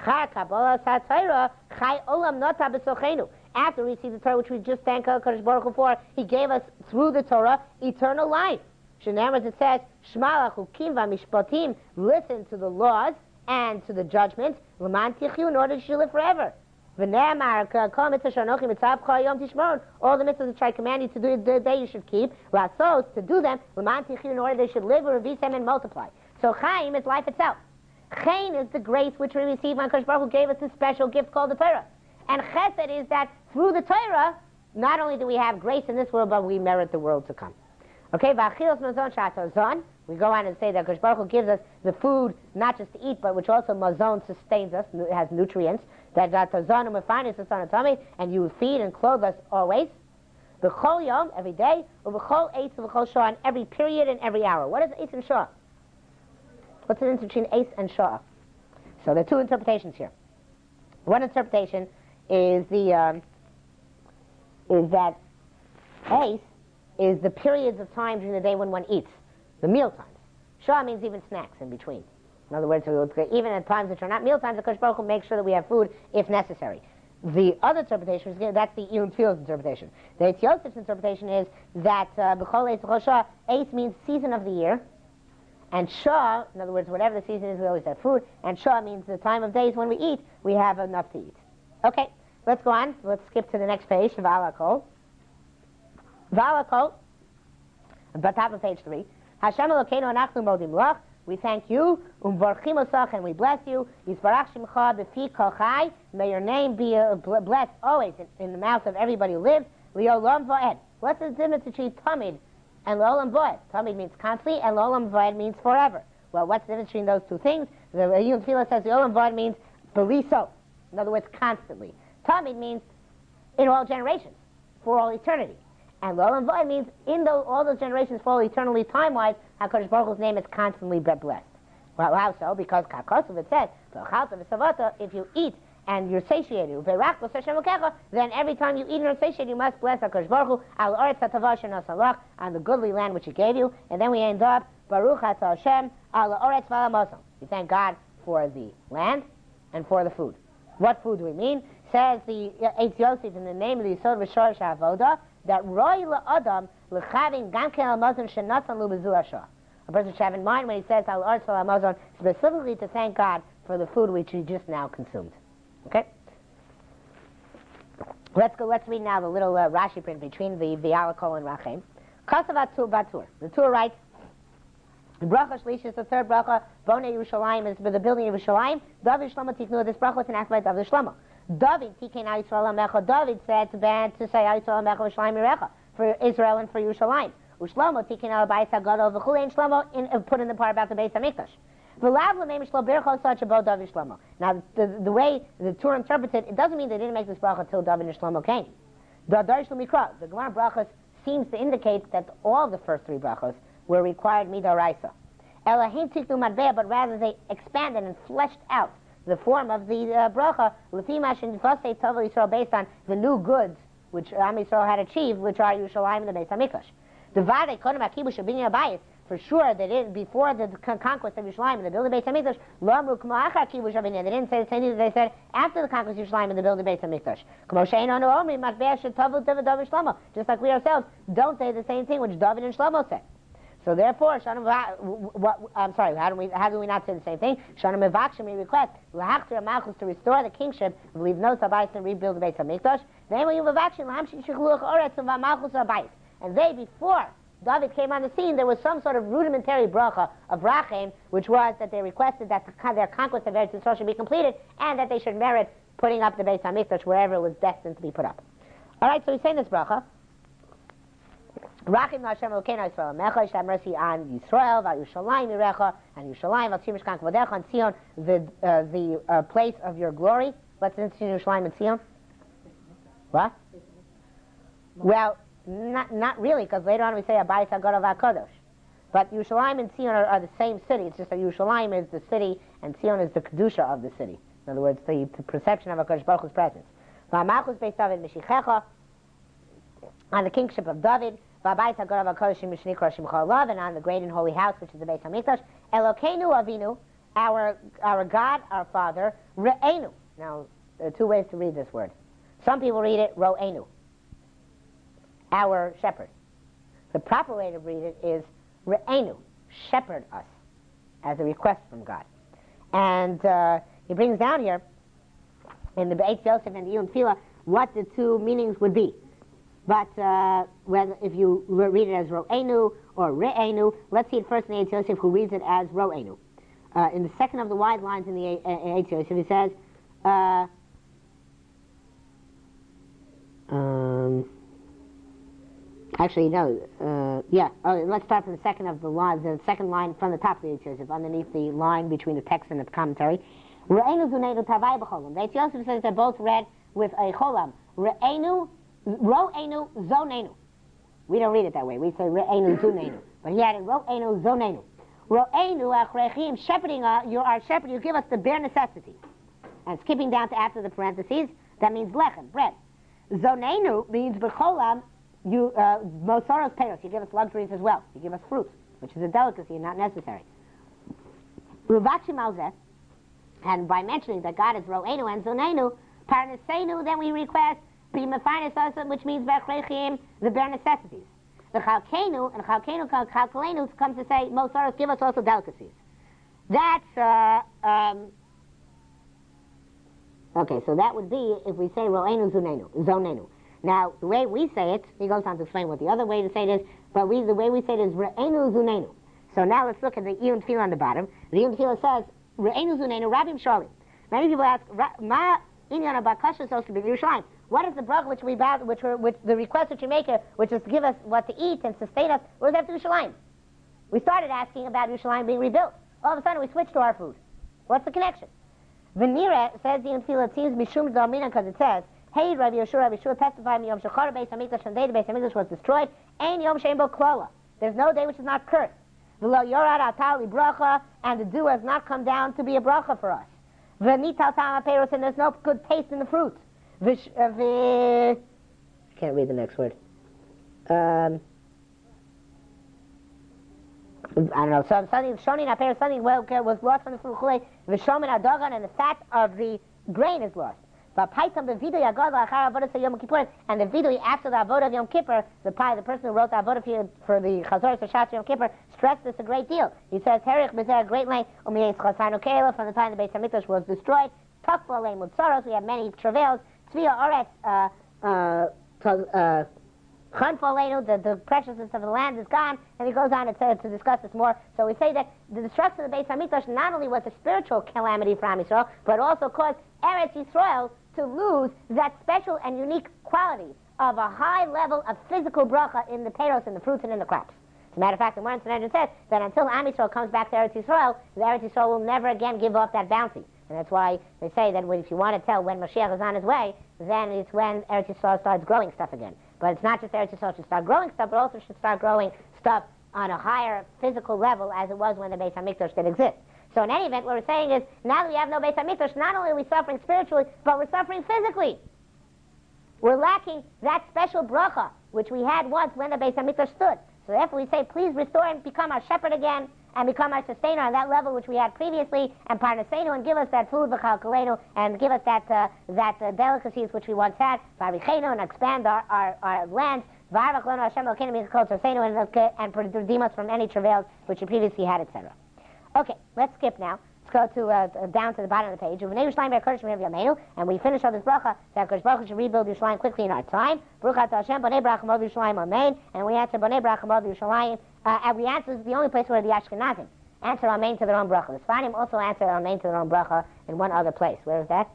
After we see the Torah, which we just thank HaKadosh Baruch Hu for, he gave us, through the Torah, eternal life. Shenam, as it says, Shma lachukim v'mishpatim, listen to the laws and to the judgments, l'man tichyu, in order that you live forever. V'ne'amar kol mitzvah shanochi mitzav kol yom tishmon, all the mitzvahs which I command you to do, the day you should keep, lasos, to do them, l'man tichyu, in order they should live, revisem, and multiply. So Chaim is life itself. Chen is the grace which we receive when HaKadosh Baruch Hu gave us a special gift called the Torah. And Chesed is that through the Torah, not only do we have grace in this world, but we merit the world to come. Okay, v'achilos mazon sh'atozon. We go on and say that Hakadosh Baruch Hu gives us the food not just to eat, but which also mazon sustains us, it has nutrients. That atozon u'mefanis asanatami, and you feed and clothe us always. B'chol yom, every day, u'b'chol eitz u'b'chol shah, in every period and every hour. What is eitz and shah? What's the difference between eitz and shah? So there are two interpretations here. One interpretation is the um, is that eitz is the periods of time during the day when one eats, the meal times. Shah means even snacks in between. In other words, even at times which are not meal times, the Hakadosh Baruch Hu makes sure that we have food if necessary. The other interpretation is, that's the Iyun Tefillah's interpretation. The Eitz Yosef's interpretation is that B'chol Eitz B'chol Shah, Eitz means season of the year, and Shah, in other words, whatever the season is, we always have food, and Shah means the time of days when we eat, we have enough to eat. Okay, let's go on. Let's skip to the next page, Shavuot Kol. Valakot, but top of page three. Hashem Elokeinu anachnu modim lach. We thank you, umvarchim osach, and we bless you. Yisbarach shemcha b'fi kol chai. May your name be uh, blessed always in, in the mouth of everybody who lives. Liolam va'ed. What's the difference between tamid and lolam va'ed? Tamid means constantly, and lolam va'ed means forever. Well, what's the difference between those two things? The Yom Tefillah says lolam va'ed means beliso. In other words, constantly. Tamid means in all generations, for all eternity. And Lolam Va'ed means in those, all those generations for all eternally time-wise, HaKadosh Baruch Hu's name is constantly blessed. Well, how so? Because Kakosov, it says, if you eat and you're satiated, then every time you eat and you're satiated, you must bless HaKadosh Baruch Hu on the goodly land which He gave you. And then we end up, Baruch Atah Hashem al ha'oretz v'al ha'mosam. We thank God for the land and for the food. What food do we mean? Says the Eitz Yosef in the name of the Yisod V'Shorish HaAvodah, that Roy LaAdam L'chavin Gamken Al-Mazon Shenatan Lu B'Zu Hashah. A person should have in mind when he says Al-Arz Al-Amazon, specifically to thank God for the food which he just now consumed. Okay? Let's go. Let's read now the little uh, Rashi print between the V'Alakol and Rachem. Kasavat Batur. The Tur writes, the bracha shlish is the third bracha. Bonei Yerushalayim is the building of Yerushalayim. David Shlomo tiknu. This bracha was an aspect of the Shlomo. David tiken Yisrael Amecha. David said to ban to say Yisrael Amecha V'Shalayim Yirecha for Israel and for Yerushalayim. Ushlomo tiken Al Bayis Hagadol V'Chulei and Shlomo in, uh, put in the part about the Beis Hamikdash. V'Lav L'Meim Shlo Bircho Such About David Shlomo. Now the, the, the way the Torah interprets it, it doesn't mean they didn't make this bracha until David and Shlomo came. The Darish L'Mikra, the Gemara brachas seems to indicate that all the first three brachas were required midoraisa. Elohim tiknu madbea, but rather they expanded and fleshed out the form of the uh, bracha l'fimash and fasei tavo Yisrael based on the new goods which Am Yisrael had achieved, which are Yerushalayim and the Beis Hamikdash. The vade kodem hakibush b'nei habayis. For sure, they didn't before the conquest of Yerushalayim and the building of Beis Hamikdash. Lo amru k'mo achar kibush b'nei. They didn't say the same thing that they said after the conquest of Yerushalayim and the building of Beis Hamikdash. K'mo she'einu anu omri matbea shetavu David David Shlomo. Just like we ourselves don't say the same thing which David and Shlomo said. So therefore, what, I'm sorry, how do we how do we not say the same thing? Shana Mevakshim, we request Lahachtir Malchus to restore the kingship, leave no Sabayis and rebuild the Beis Hamikdash. Then we Mevakshim Lahamshi Shechluach Oretz and Malchus Sabayis. And they, before David came on the scene, there was some sort of rudimentary bracha of Rachem, which was that they requested that the, their conquest of Eretz Yisrael should be completed, and that they should merit putting up the Beis Hamikdash wherever it was destined to be put up. All right, so he's saying this bracha. Rachim Hashem Elokeinu Yisrael Amecha, Yisrael mercy on Yisrael, Val Yerushalayim Yirecha, and Yerushalayim, Val Tzim Mishkan Kvodecha, and Zion, the uh, the uh, place of your glory. What's in Yerushalayim and Zion? What? Well, not not really, because later on we say Abayis Hagadol VaKadosh. But Yerushalayim and Zion are, are the same city. It's just that Yerushalayim is the city, and Zion is the kedusha of the city. In other words, the, the perception of HaKadosh Baruch Hu's presence. V'Malchus Beis David Mishichecha, on the kingship of David. And on the great and holy house, which is the Beis Hamikdash, Elokeinu Avinu, our our God, our Father, Re'enu. Now, there are two ways to read this word. Some people read it Ro'enu, our shepherd. The proper way to read it is Re'enu, shepherd us, as a request from God. And uh, he brings down here in the Beit Yosef and the Yom Tefillah what the two meanings would be. But uh, whether if you read it as Ro'enu or Re'enu, let's see it first in the Eitz Yosef, who reads it as Ro'enu. Uh, in the second of the wide lines in the Eitz Yosef, he says, uh, um, actually, no, uh, yeah, oh, let's start from the second of the line, the second line from the top of the Eitz Yosef, underneath the line between the text and the commentary. Re'enu Zunenu Tavai B'cholam. The Eitz Yosef says they're both read with a cholam. Re'enu Ro'enu Zonenu. We don't read it that way. We say Re'enu Zunenu. But he added Ro'enu Zonenu. Ro'enu Achrechim, shepherding, uh, you are shepherd, you give us the bare necessities. And skipping down to after the parentheses, that means lechem, bread. Zonenu means B'cholam, you, uh, Mosoros Peros, you give us luxuries as well. You give us fruits, which is a delicacy and not necessary. Ruvachim Alzeh, and by mentioning that God is Ro'enu and Zonenu, Parnesenu, then we request which means the bare necessities. The Chalkenu, and Chalkenu, Chalkalenu comes to say, Mosaros, give us also delicacies. That's, uh, um, okay, so that would be, if we say Ro'enu Zunenu, Zonenu. Now, the way we say it, he goes on to explain what the other way to say it is, but we, the way we say it is Re'enu Zunenu. So now let's look at the Iyun Tefillah on the bottom. The Iyun Tefillah says, Re'enu Zunenu Rabim Shalim. Many people ask, Ma Inyan Abakasha supposed to be Yerushalayim. What is the bracha which we bow, which, were, which the request that you make, which is to give us what to eat and sustain us? What does that have to Yerushalayim? We started asking about Yerushalayim being rebuilt. All of a sudden we switched to our food. What's the connection? Venira says the Iyun Tefillah, it seems Mishum Dalmina, because it says, Hey, Rabbi Yeshua, Rabbi Yeshua testified, Yom Shechar Beis Hamikdash, and the day the Beis Hamikdash was destroyed, Ein Yom Shein Bo Klola. There's no day which is not cursed. V'lo Yorad Atal Li Bracha, and the dew has not come down to be a bracha for us. V'nital Tam HaPeiros, and there's no good taste in the fruit. V'sh, uh, v'h, I can't read the next word. Um, I don't know. So something Shonin HaPeiros, something well, was lost from the fruit. V'shomin HaDagan, and the fat of the grain is lost. And the vidui after the avodah of Yom Kippur, the pai, the person who wrote the avodah for the Chazor Sashat Yom Kippur, stressed this a great deal. He says, "Herich b'zeh a great length umiyes chasanu keila from the time the Beis Hamikdash was destroyed. Takfu aleim mutzaros, we have many travails. Tzvia oretz uh uh Chanfo the, the preciousness of the land is gone," and he goes on to, to discuss this more. So we say that the destruction of the Beis Hamikdash not only was a spiritual calamity for Am Yisrael, but also caused Eretz Yisrael to lose that special and unique quality of a high level of physical bracha in the peiros, in the fruits, and in the crops. As a matter of fact, the Moran Sanhedrin says that until Am Yisrael comes back to Eretz Yisrael, the Eretz Yisrael will never again give off that bounty. And that's why they say that if you want to tell when Mashiach is on his way, then it's when Eretz Yisrael starts growing stuff again. But it's not just Eretz Yisrael should start growing stuff, but also should start growing stuff on a higher physical level as it was when the Beis HaMikdash did exist. So in any event, what we're saying is, now that we have no Beis HaMikdash, not only are we suffering spiritually, but we're suffering physically. We're lacking that special bracha, which we had once when the Beis HaMikdash stood. So therefore we say, please restore and become our shepherd again, and become our sustainer on that level which we had previously, and parnaseinu, and give us that food, v'chalkalenu, and give us that uh, that uh, delicacies which we once had, v'arichenu, and expand our, our, our lands, v'arach lonu Hashem Elokeinu mikol tzoseinu, and redeem us from any travails which we previously had, et cetera. Okay, let's skip now. Let's go to uh, down to the bottom of the page. And we finish all this bracha that Kodesh Baruch Hu should rebuild Yerushalayim quickly in our time. Baruch atah Hashem, Bonei Barach Mod Yerushalayim, Amen. And we answer Bonei Barach Mod Yerushalayim. Uh, and we answer, this is the only place where the Ashkenazim answer Amen to their own bracha. The Sfarim also answer Amen to their own bracha in one other place. Where is that?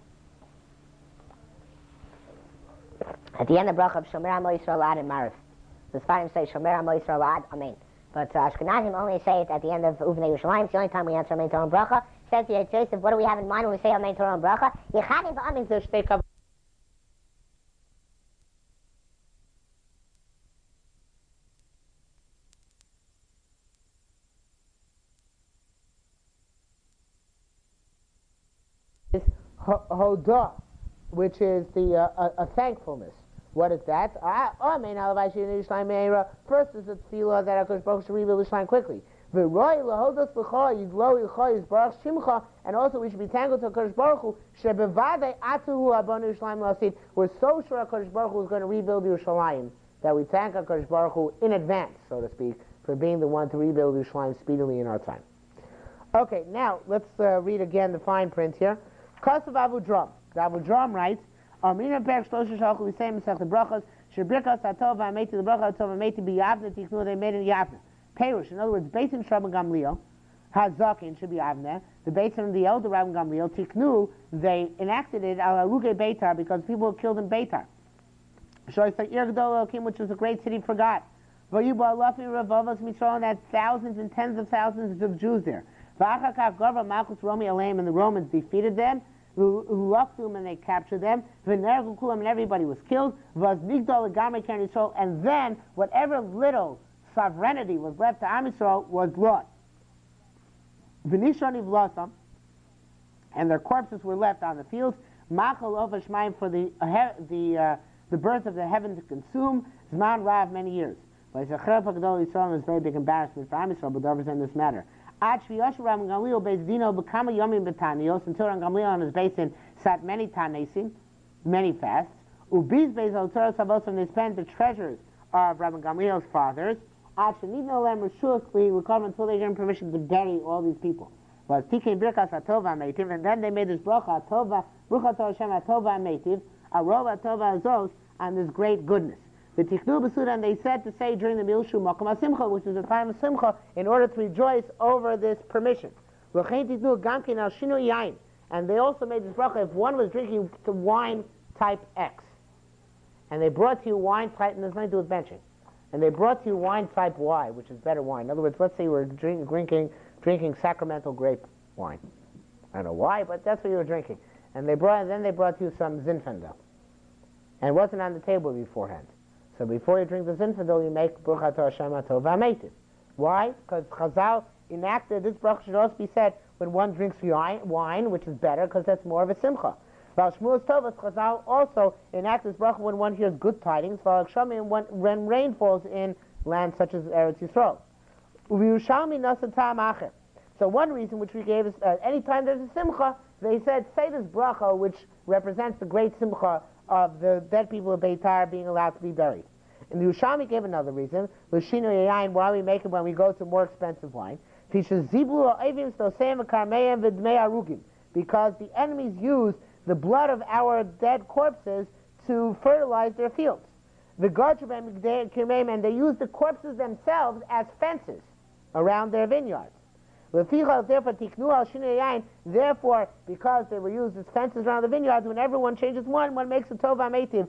At the end of bracha of Shomer Amo Yisrael Ad and Maris. The Sfarim say Shomer Amo Yisrael Ad, Amen. But uh, Ashkenazim only say it at the end of Uvnei Yerushalayim. It's the only time we answer Amen to our own bracha. Says the Joseph, what do we have in mind when we say Amen to our own bracha? Yechanim v'amin zu shtei kavod. Hodah, which is the uh, a, a thankfulness. What is that? Amen. First is the tefillah that HaKadosh Baruch Hu should rebuild Yerushalayim quickly. And also we should be thankful to HaKadosh Baruch Hu. We're so sure HaKadosh Baruch Hu is going to rebuild Yerushalayim that we thank HaKadosh Baruch Hu in advance, so to speak, for being the one to rebuild Yerushalayim speedily in our time. Okay, now let's uh, read again the fine print here. Kosav Avudram. The Avudram writes, Amina Perk Shlosha Shalchu, we say Masech the Brachos, Shebrikas Hatov V'Ameti the Bracha Hatov V'Ameti B'Yavne Tiknu, they made in Yavne. Perush, in other words, Beitzim Rabban Gamliel, Hazakin should be Avne. The Beitzim of the elder Rabban Gamliel, Tiknu, they enacted it al Aluge Beitar because people were killed in Beitar. Shoysa Ir Gdol Elokim, which was a great city for God. Vayuba Alafi Ravavas Mitzrayim, had thousands and tens of thousands of Jews there. V'achakav Gavra Malchus Romi Aleim, and the Romans defeated them. Ulaftum, and they captured them. V'nergu Kulam, and everybody was killed. V'az Nigdol Legamre Keren Yisrael, and then whatever little sovereignty was left to Am Yisrael was lost. V'nishani V'lasam, and their corpses were left on the fields. Machal Ov Hashmayim, for the uh, the uh, the birth of the heaven to consume. Zman Rav, many years. V'yizachref HaGadol Yisrael is a very big embarrassment for Am Yisrael, but others in this matter. Until Ram Gamliel on his basin sat many tanesim, many fasts. Ubiz beis al Torah Savos, and they spent the treasures of Rabban Gamliel's fathers. We come until they gave permission to bury all these people. And then they made this bracha Tova, Brucha Hashem Tova Meitiv, Arova Tova Azos, and this great goodness. The Tichnu B'Suda, and they said to say during the Milshu Makom HaSimcha, which is the time of Simcha, in order to rejoice over this permission. And they also made this bracha if one was drinking the wine type X, and they brought to you wine type, and there's nothing to do with benching, and they brought to you wine type Y, which is better wine. In other words, let's say you were drink, drinking drinking Sacramento grape wine. I don't know why, but that's what you were drinking. And they brought, and then they brought you some Zinfandel, and it wasn't on the table beforehand. So before you drink the Zinfandel, you make Bruchat Hashem Atov V'Ameitiv. Why? Because Chazal enacted this bracha should also be said when one drinks wine, wine which is better because that's more of a simcha. Val Shmuel's Tovas Chazal also enacted this bracha when one hears good tidings. Val Shami when, when rain falls in land such as Eretz Yisrael. Uviyushalmi Nasa Tam Acher. So one reason which we gave is uh, anytime there's a simcha, they said say this bracha which represents the great simcha of the dead people of Beitar being allowed to be buried. And the Ushami gave another reason, Lushino Yayin, why we make it when we go to more expensive wine. Because the enemies use the blood of our dead corpses to fertilize their fields. The and they use the corpses themselves as fences around their vineyards. Therefore, because they were used as fences around the vineyards, when everyone changes one, one makes a tova meitiv.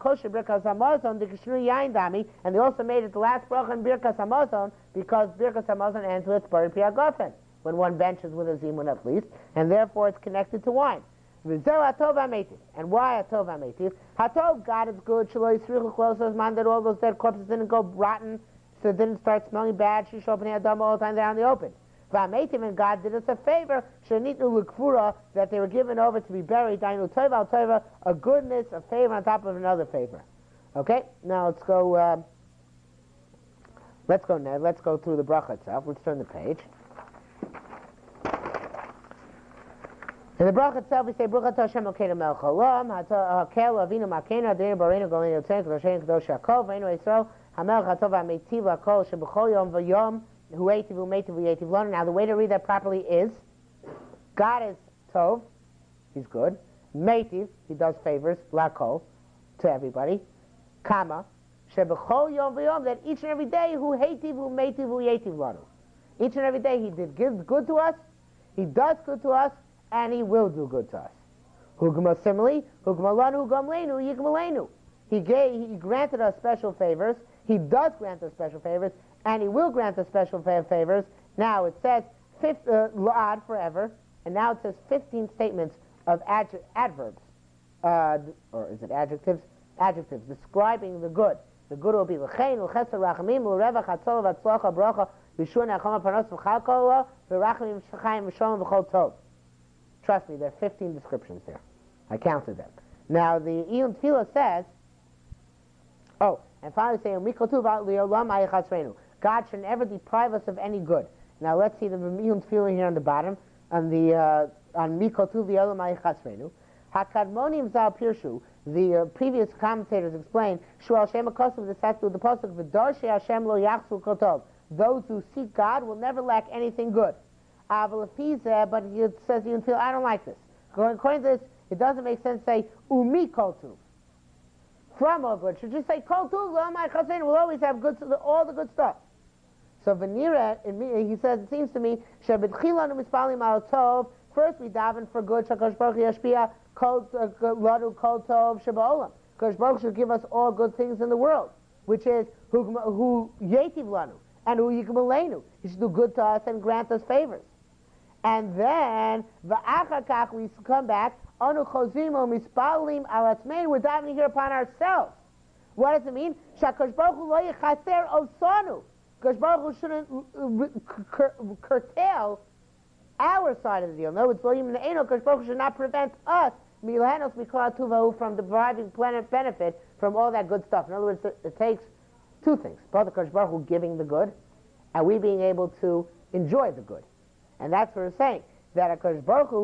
And they also made it the last bracha in Birkas Hamazon because Birkas Hamazon ends with Bari Piagofen, when one benches with a zimun at least, and therefore it's connected to wine. And why atov meitiv? Hatov, God is good. Shaloi srichu klosos man, that all those dead corpses didn't go rotten, so it didn't start smelling bad. She showed up all the time they're out in the open. And God did us a favor, that they were given over to be buried, a goodness, a favor on top of another favor. Okay, now let's go. Uh, let's go now. Let's go through the bracha itself. Let's turn the page. In the bracha itself, we say Bruchat Hashem Elokeinu Melech Haolam, Hakel Avinu Malkeinu Adonai Bareinu Golenu Yotzei Kadoshenu Kadosh Yaakov Veinu Yisrael Hamelech Hatov HaMeitiv Hakol Shebechol Yom V'Yom. Now the way to read that properly is God is Tov, He's good. Meitiv, He does favors, Lakol, to everybody. Kama, Shebechol Yom V'Yom, that each and every day, Hu Heitiv, Hu Meitiv, Hu Yetiv Lanu. Each and every day He did give good to us, He does good to us, and He will do good to us. Hu Gma Simili, Hu Gma Lanu, Hu Gamleinu, Yigmalenu. He gave, He granted us special favors, He does grant us special favors, and He will grant us special favors. Now it says fifth, uh, La'ad forever, and now it says fifteen statements of adj- adverbs, uh, or is it adjectives? Adjectives describing the good. The good will be l'chein, l'chesed, rachamim, l'revach, hatzol, v'atzlocha, bracha, v'shur, ne'achama, parnos, v'chalkola, v'rachamim, v'shachayim, v'sholem, v'chol tov. Trust me, there are fifteen descriptions there. I counted them. Now the Iyun Tefillah says, oh, and finally saying, God should never deprive us of any good. Now let's see the Iyun Tefillah here on the bottom, on the uh, on Mikotu v'Olam Ha'Yichasreinu. Hakadmonim Zal Pirshu. The uh, previous commentators explain Shu Hashem Akosav. This has to do with the pasuk V'Darshei Hashem Lo Yachzu Kotov. Those who seek God will never lack anything good. Avalafizeh, but it says Iyun Tefillah, I don't like this. According to this, it doesn't make sense to say Umi Kotu. From all good, should just say Kol Tuv Lo My Chasein. We'll always have good, all the good stuff. So Venira, he says, it seems to me, Shebetchilanu Mispalim Al Tov. First we daven for good. Shakadosh Baruch Hu Yashpia Kol Ladu Kol Tov Shebaolam. Kadosh Baruch Hu should give us all good things in the world, which is Hu Yetiv Lanu and Hu Yigmalenu. He should do good to us and grant us favors. And then Va'achakach we come back. Anu Chozimo Mispalim Al Atzmein. We're davening here upon ourselves. What does it mean? Shakadosh Baruch Hu Lo Yechaser Osanu. Because Baruch Hu shouldn't cur- curtail our side of the deal. In other words, because Baruch Hu should not prevent us from deriving benefit from all that good stuff. In other words, it takes two things. Both the Baruch Hu giving the good, and we being able to enjoy the good. And that's what we're saying. That HaKadosh Baruch Hu,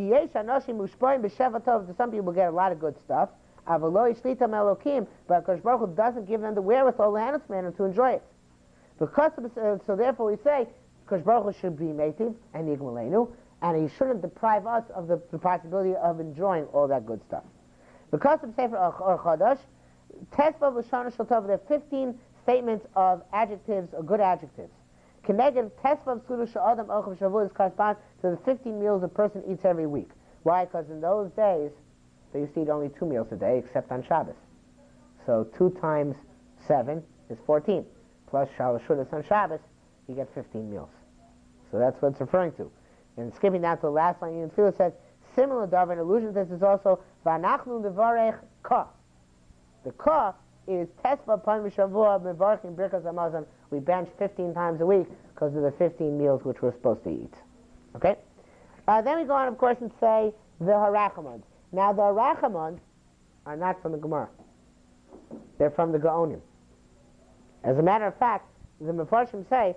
some people get a lot of good stuff, but HaKadosh Baruch Hu doesn't give them the wherewithal to enjoy it. Because of, uh, so therefore we say, Kosh Baruch Hu should be meitiv and yigmalenu, and He shouldn't deprive us of the, the possibility of enjoying all that good stuff. Because of Sefer Or Chodesh, Tesvav L'shana Shel Tov, there are fifteen statements of adjectives, or good adjectives. Keneged Tesvav Sudu Sha'adam Ochav Shavuos correspond to the fifteen meals a person eats every week. Why? Because in those days, they used to eat only two meals a day, except on Shabbos. So two times seven is fourteen. Plus Shalosh Shudas on Shabbos, you get fifteen meals. So that's what it's referring to. And skipping down to the last line, Yun Tefillah says, similar davar, in allusion to this is also, V'anachnu nevarech ka. The ka is Tesva Pan Mishavua Mevarchim Birkas Hamazon. We bench fifteen times a week because of the fifteen meals which we're supposed to eat. Okay? Uh, then we go on, of course, and say the Harachamons. Now, the Harachamons are not from the Gemara. They're from the Gaonim. As a matter of fact, the Mefarshim say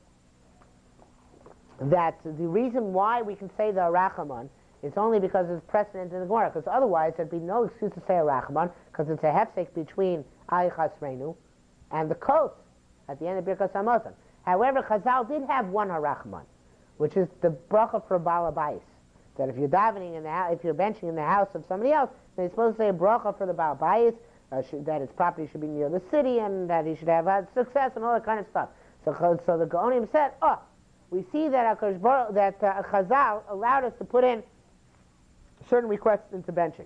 that the reason why we can say the Harachamon is only because there's precedent in the Gemara, because otherwise there'd be no excuse to say Harachamon, because it's a hefsek between Aychas Reinu and the Kos at the end of Birkas Hamazon. However, Chazal did have one Harachamon, which is the bracha for Baal Bayis. That if you're davening in the house, if you're benching in the house of somebody else, then you're supposed to say a bracha for the Baal Bayis, uh, should, that his property should be near the city, and that he should have uh, success and all that kind of stuff. So, so the Gaonim said, oh, we see that HaKadosh Baruch, that uh, Chazal allowed us to put in certain requests into benching.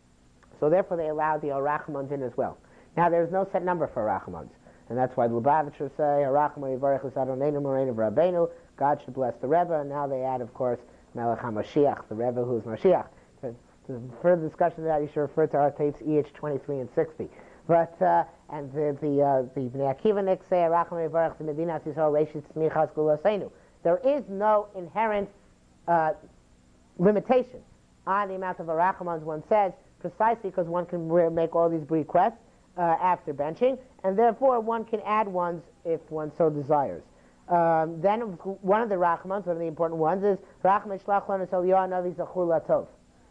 So therefore they allowed the Harachamons in as well. Now there's no set number for Harachamons. And that's why the Lubavitchers say, Harachamon Yivarech L'Sadoneinu Moreinu V'Rabbeinu, God should bless the Rebbe, and now they add, of course, Melech HaMashiach, the Rebbe who is Mashiach. For, for further discussion of that, you should refer to our tapes E H twenty-three and sixty. But, uh, and the, the, uh, the Bnei Akiva Nik say, Harachamon Yivarech Medinat Yisrael Reishit Tzmichas Gulaseinu. There is no inherent uh, limitation on the amount of Harachamons one says, precisely because one can make all these requests uh, after benching, and therefore one can add ones if one so desires. Um, then one of the Rachamons, one of the important ones, is Rachman Shlach Lanu Eliyahu Navi Zachur Latov.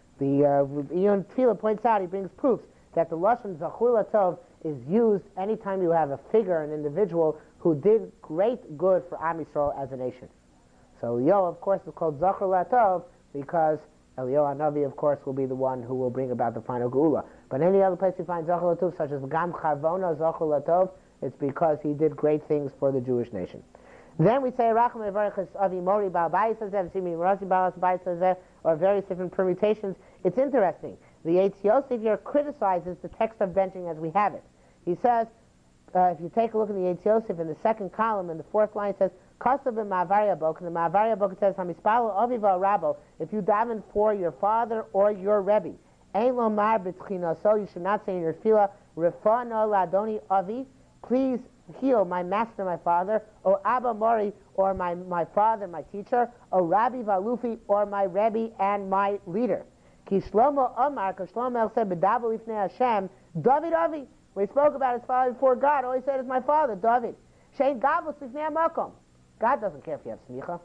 The Yun Tefillah points out, he brings proofs that the Lashon Zachur Latov is used anytime you have a figure, an individual who did great good for Am Yisrael as a nation. So Eliyahu, of course, is called Zachur Latov because Eliyahu Hanavi, of course, will be the one who will bring about the final Geula. But any other place you find Zachur Latov, such as Gam Chavona Zachur Latov, it's because he did great things for the Jewish nation. Then we say Racham Evarechus Avi Mori Baal Bayis Hazeh, Simi Rashi Baal Bayis Hazeh, or various different permutations. It's interesting. The Eitz Yosef here criticizes the text of benching as we have it. He says, uh, if you take a look in the Eitz Yosef, in the second column, in the fourth line, it says, Kasav in Ma'avaria book. In the Ma'avaria book it says, Hamispalo Aviva Rabo, if you daven for your father or your Rebbe, Ein lo mar b'tchina, so you should not say in your tefillah, Refano Ladoni Avi, please heal my master, my father, or Abba Mori, or my, my father, my teacher, or Rabbi Valufi, or my Rebbe and my leader. Ki Shlomo Omar, because Shlomo said, B'davu Lifnei Hashem, David Avi. We spoke about his father before God. All he said is my father, David. Shein Gavus Lifnei Makom. God doesn't care if you have smicha.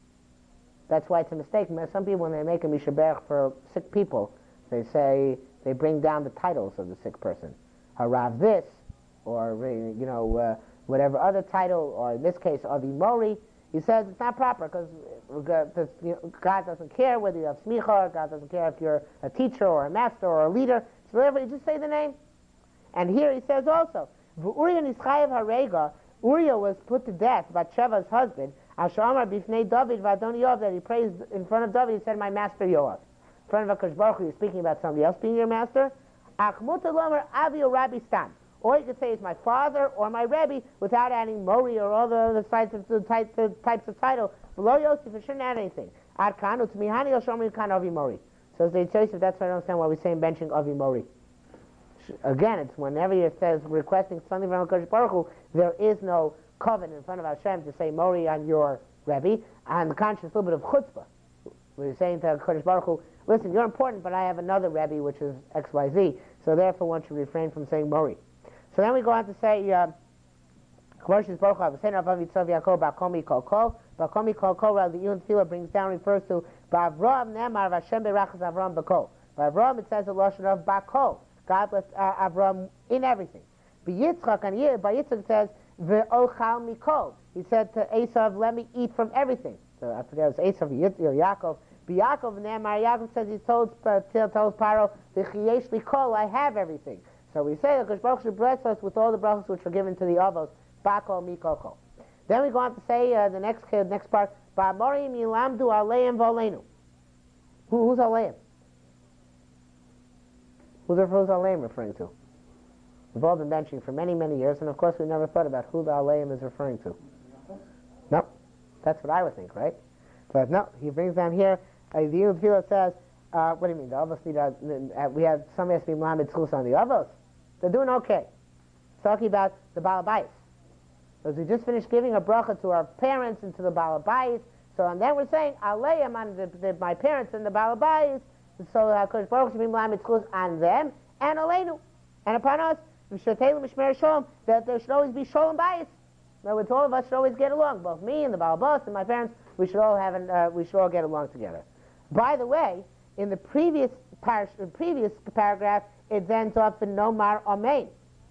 That's why it's a mistake. Some people, when they make a mishaberach for sick people, they say, they bring down the titles of the sick person. Harav this, or, you know, uh, whatever other title, or in this case, Avi Mori. He says it's not proper because you know, God doesn't care whether you have smicha, God doesn't care if you're a teacher or a master or a leader. So whatever, you just say the name. And here he says also, Uriah Nischayev Harega, Uriah was put to death, Bathsheba's husband, Ashamar Bifnei David Vadon Yoav, that he praised in front of David, he said, my master Yoav. In front of HaKadosh Baruch Hu, you're speaking about somebody else being your master. Achmut Alomer Avi or Rabbi Stam. Or you could say it's my father or my Rebbe without adding Mori or all the other types of, types of, types of title. Below Yosef, it shouldn't add anything. Ad Kanu Tmihani Yoshomri Kan Avi Mori. So as they say, that's why I don't understand why we're saying benching Avi Mori. Again, it's whenever it says requesting something from HaKadosh Baruch Hu, there is no covenant in front of Hashem to say Mori on your Rebbe. On the contrary, it's a little bit of chutzpah. We're saying to HaKadosh Baruch Hu, listen, you're important, but I have another Rebbe which is X Y Z, so therefore one should refrain from saying Mori. So then we go on to say, Kvarshis Baruch Hu, Avosenu Avav Yitzchak Yaakov, Bakomi Kol Kol. Bakomi Kol Kol, the Yun Tefillah brings down, refers to Ba'avram Nemar Vashem Berachas Avram Bakol. Ba'avram, it says the Lashon of Bakol. God blessed uh, Avram in everything. B'Yitzchak, and by Yitzchak it says, Ve'ochal Mikol. He said to Esav, let me eat from everything. So I forget, it was Esav, Yitzchak, Yaakov. B'Yaakov Nemar, Yaakov says he told, uh, tells Paro, V'chiyesh Likol, I have everything. So we say that Kosh Baruch should bless us with all the brachas which were given to the avos, bako mikoko. Then we go on to say uh, the next the next part, ba'amorim yilamdu aleim v'aleinu. Who, who's aleim? Who's the who's aleim referring to? We've all been benching for many, many years, and of course we never thought about who the aleim is referring to. No, that's what I would think, right? But no, he brings down here, uh, the Yom Tefillah says, uh, what do you mean, the avos need, uh, uh, we have, somebody has to be melamed schus on the avos. They're doing okay. It's talking about the balabais. Because we just finished giving a bracha to our parents and to the balabais, so and then we're saying, aleim on the, the, my parents and the balabais, so HaKadosh Baruch should be melamed schus on them, and aleinu, and upon us, that there should always be shalom bayis. In other words, all of us should always get along. Both me and the balabas and my parents, we should all have an, uh, we should all get along together. By the way, in the previous par- previous paragraph, it ends off in nomar amen.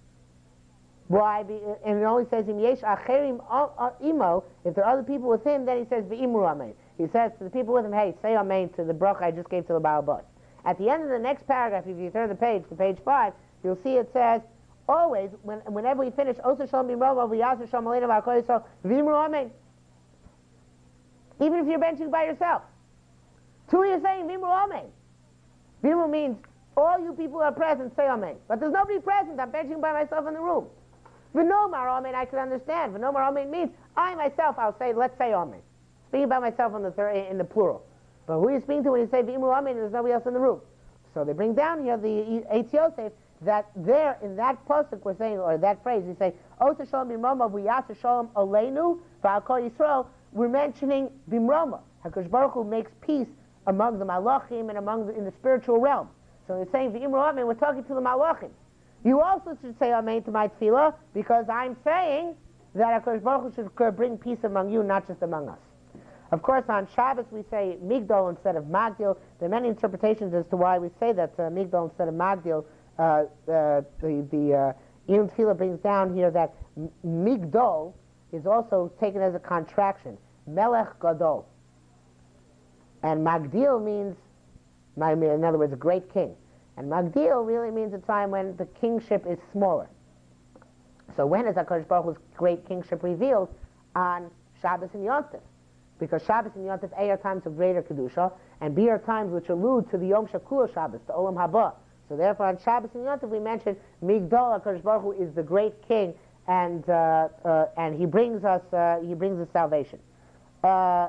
Why? Be, and it only says im yesh acherim imo. If there are other people with him, then he says v'imru amen. He says to the people with him, hey, say amen to the bracha I just gave to the balabas. At the end of the next paragraph, if you turn the page to page five, you'll see it says, always, when, whenever we finish, Osa Shalom Bimrova, V'yasa Shalom Aleinu V'akoyso, V'imru Amen. Even if you're benching by yourself. Two, you're saying V'imru Amen. V'imru means, all you people who are present, say Amen. But there's nobody present, I'm benching by myself in the room. V'nomar Amen, I can understand. V'nomar Amen means, I myself, I'll say, let's say Amen. Speaking by myself in the, third, in the plural. But who are you speaking to when you say V'imru Amen, there's nobody else in the room. So they bring down here the Eitz Yosef, that there, in that pasuk we're saying, or that phrase, we say, Osa Shalom Bimroma, V'yasa Shalom Aleinu, V'akol Yisrael, we're mentioning Bimroma. HaKadosh Baruch Hu makes peace among the Malachim and among the, in the spiritual realm. So we're saying, V'imru Amen, we're talking to the Malachim. You also should say Amen to my tefillah, because I'm saying that HaKadosh Baruch Hu should bring peace among you, not just among us. Of course, on Shabbos we say Migdol instead of Magdil. There are many interpretations as to why we say that uh, Migdol instead of Magdil. Uh, uh, the the uh, Yom Tefillah brings down here that M- Migdol is also taken as a contraction, Melech Gadol, and Magdil means, in other words, a great king, and Magdil really means a time when the kingship is smaller. So when is HaKadosh Baruch Hu's great kingship revealed? On Shabbos and Yom Tov, because Shabbos and Yom Tov A are times of greater kedusha, and B are times which allude to the Yom Shakul Shabbos, the Olam Haba. So therefore, on Shabbos and Yom Tov, we mentioned Migdol HaKadosh Baruch Hu is the great king, and uh, uh, and he brings us uh, he brings us salvation. Uh,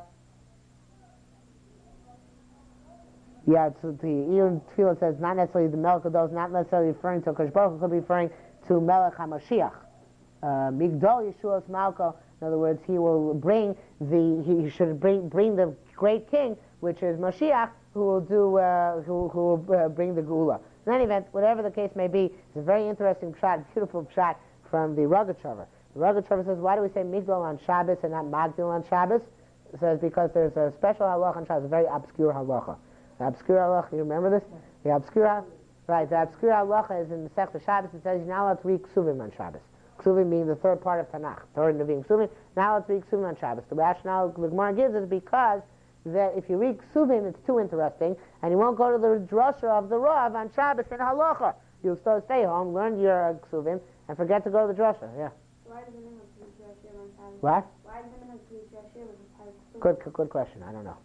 yeah, so the Yom Tefillah says not necessarily the Melech Gadol is not necessarily referring to HaKadosh Baruch Hu, could be referring to Melech HaMashiach. Uh, Migdol Yeshua's Malko. In other words, he will bring the he should bring bring the great king, which is Mashiach, who will do uh, who who will uh, bring the Geula. In any event, whatever the case may be, it's a very interesting shot, beautiful shot from the Rogachover. The Rogachover says, why do we say Migdol on Shabbos and not Magdil on Shabbos? It says because there's a special halacha on Shabbos, a very obscure halacha. The obscure halacha, you remember this? The obscure, right? The obscure halacha is in the Sechta Shabbos. It says you're not allowed to read Ksuvim on Shabbos. Ksuvim means the third part of Tanakh, third Nevi'im. Ksuvim, not allowed to read Ksuvim on Shabbos. The rationale the Gemara gives is because that if you read Ksuvim, it's too interesting, and you won't go to the drasha of the Rav on Shabbos in halacha. You'll still stay home, learn your Ksuvim, and forget to go to the drasha. Yeah. Why does the name of Kedusha Hashem on Shabbos? What? Why does the name of Kedusha Hashem on Shabbos? Good, good question. I don't know.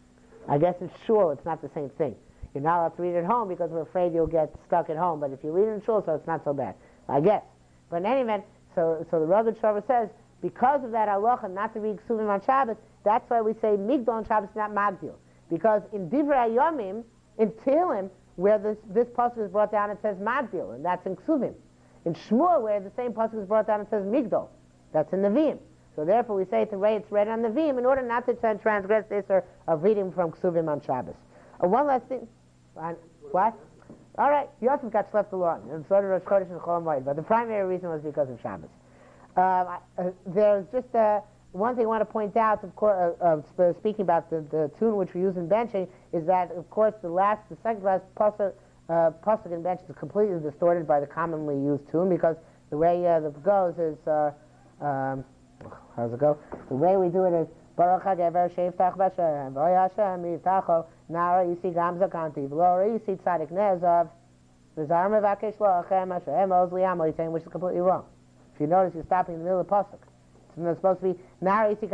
I guess it's shul. It's not the same thing. You're not allowed to read it at home because we're afraid you'll get stuck at home. But if you read it in shul, so it's not so bad. I guess. But in any event, so so the Rogachover Shabbos says because of that halacha not to read Ksuvim on Shabbos, that's why we say Migdol on Shabbos, not Magdil. Because in Divrei Yomim, in Tehillim, where this, this pasuk is brought down, it says Magdil, and that's in Ksuvim. In Shmuel, where the same pasuk is brought down, it says Migdol. That's in Nevi'im. So therefore we say the way it's read on Nevi'im in order not to transgress this or of reading from Ksuvim on Shabbos. Uh, one last thing. On, what? All right, Yosef got left alone. And so did Rosh Chodesh and Chol Hamoed, but the primary reason was because of Shabbos. Uh, uh, there's just uh, one thing I want to point out, of course, uh, uh, speaking about the, the tune which we use in benching, is that, of course, the last, the second last pasuk, uh, pasuk in bench is completely distorted by the commonly used tune, because the way uh, that goes is, uh, um, how does it go? The way we do it is, Baruch HaGever Sheyiftach B'Shem, V'Oy Hashem Yiftacho, Nara Yisi Gam Zakanti, V'Lo Yisi Tzadik Nezav, which is completely wrong. If you notice, you're stopping in the middle of the pasuk. It's supposed to be not in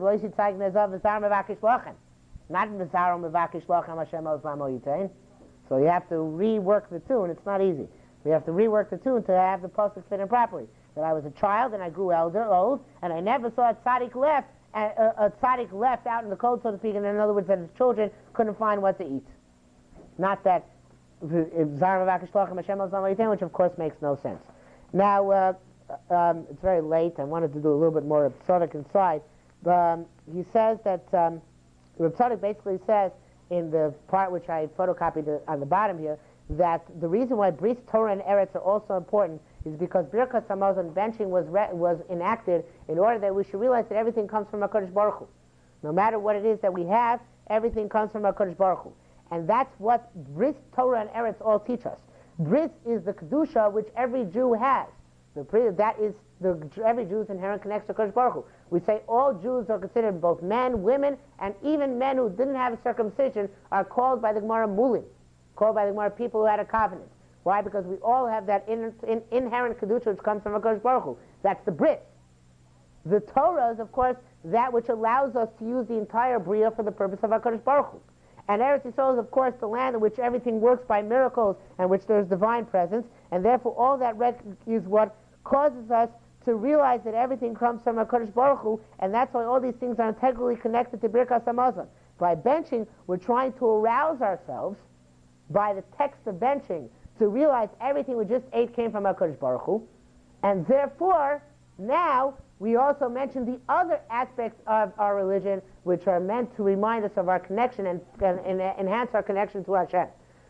So you have to rework the tune. It's not easy. We have to rework the tune to have the pasuk fit in properly. That I was a child and I grew elder, old, and I never saw a tzaddik left, a, a, a tzaddik left out in the cold, so to speak, and in other words, that his children couldn't find what to eat. Not that, which of course makes no sense. Now, uh, um, it's very late. I wanted to do a little bit more of tzaddik inside. But um, he says that, um, Reb Tzadok basically says, in the part which I photocopied on the bottom here, that the reason why Bris, Torah, and Eretz are also important is because Birkas Hamazon, benching, was re- was enacted in order that we should realize that everything comes from HaKadosh Baruch Hu. No matter what it is that we have, everything comes from HaKadosh Baruch Hu. And that's what Bris, Torah, and Eretz all teach us. Bris is the Kedusha which every Jew has. The pre- that is the every Jew's inherent connection to HaKadosh Baruch Hu. We say all Jews are considered, both men, women, and even men who didn't have a circumcision are called by the Gemara Mulim, called by the Gemara people who had a covenant. Why? Because we all have that in, in, inherent Kedusha which comes from HaKadosh Baruch Hu. That's the Bris. The Torah is, of course, that which allows us to use the entire Bria for the purpose of HaKadosh Baruch Hu. And Eretz Yisrael is, of course, the land in which everything works by miracles and which there's divine presence, and therefore all that rec- is what causes us to realize that everything comes from HaKadosh Baruch Hu, and that's why all these things are integrally connected to Birkas Hamazon. By benching, we're trying to arouse ourselves by the text of benching to realize everything we just ate came from HaKadosh Baruch Hu, and therefore, now, we also mention the other aspects of our religion which are meant to remind us of our connection and, and, and enhance our connection to Hashem.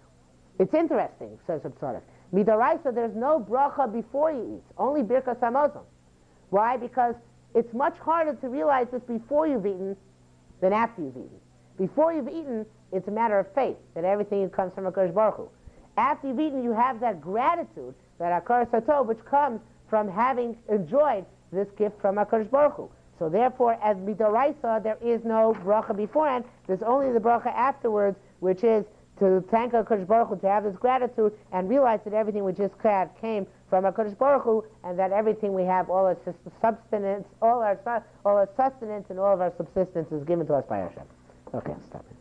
It's interesting, says Tzadok. Midaraisa, there's no bracha before you eat, only Birkas Hamazon. Why? Because it's much harder to realize this before you've eaten than after you've eaten. Before you've eaten, it's a matter of faith that everything comes from HaKadosh Baruch Hu. After you've eaten, you have that gratitude, that Akar Satov, which comes from having enjoyed this gift from HaKadosh Baruch Hu. So therefore, as Midaraisa, there is no bracha beforehand. There's only the bracha afterwards, which is to thank HaKadosh Baruch Hu, to have this gratitude, and realize that everything we just had came from HaKadosh Baruch Hu, and that everything we have, all our substance, all our, all our sustenance, and all of our subsistence is given to us by Hashem. Okay, I'll stop it.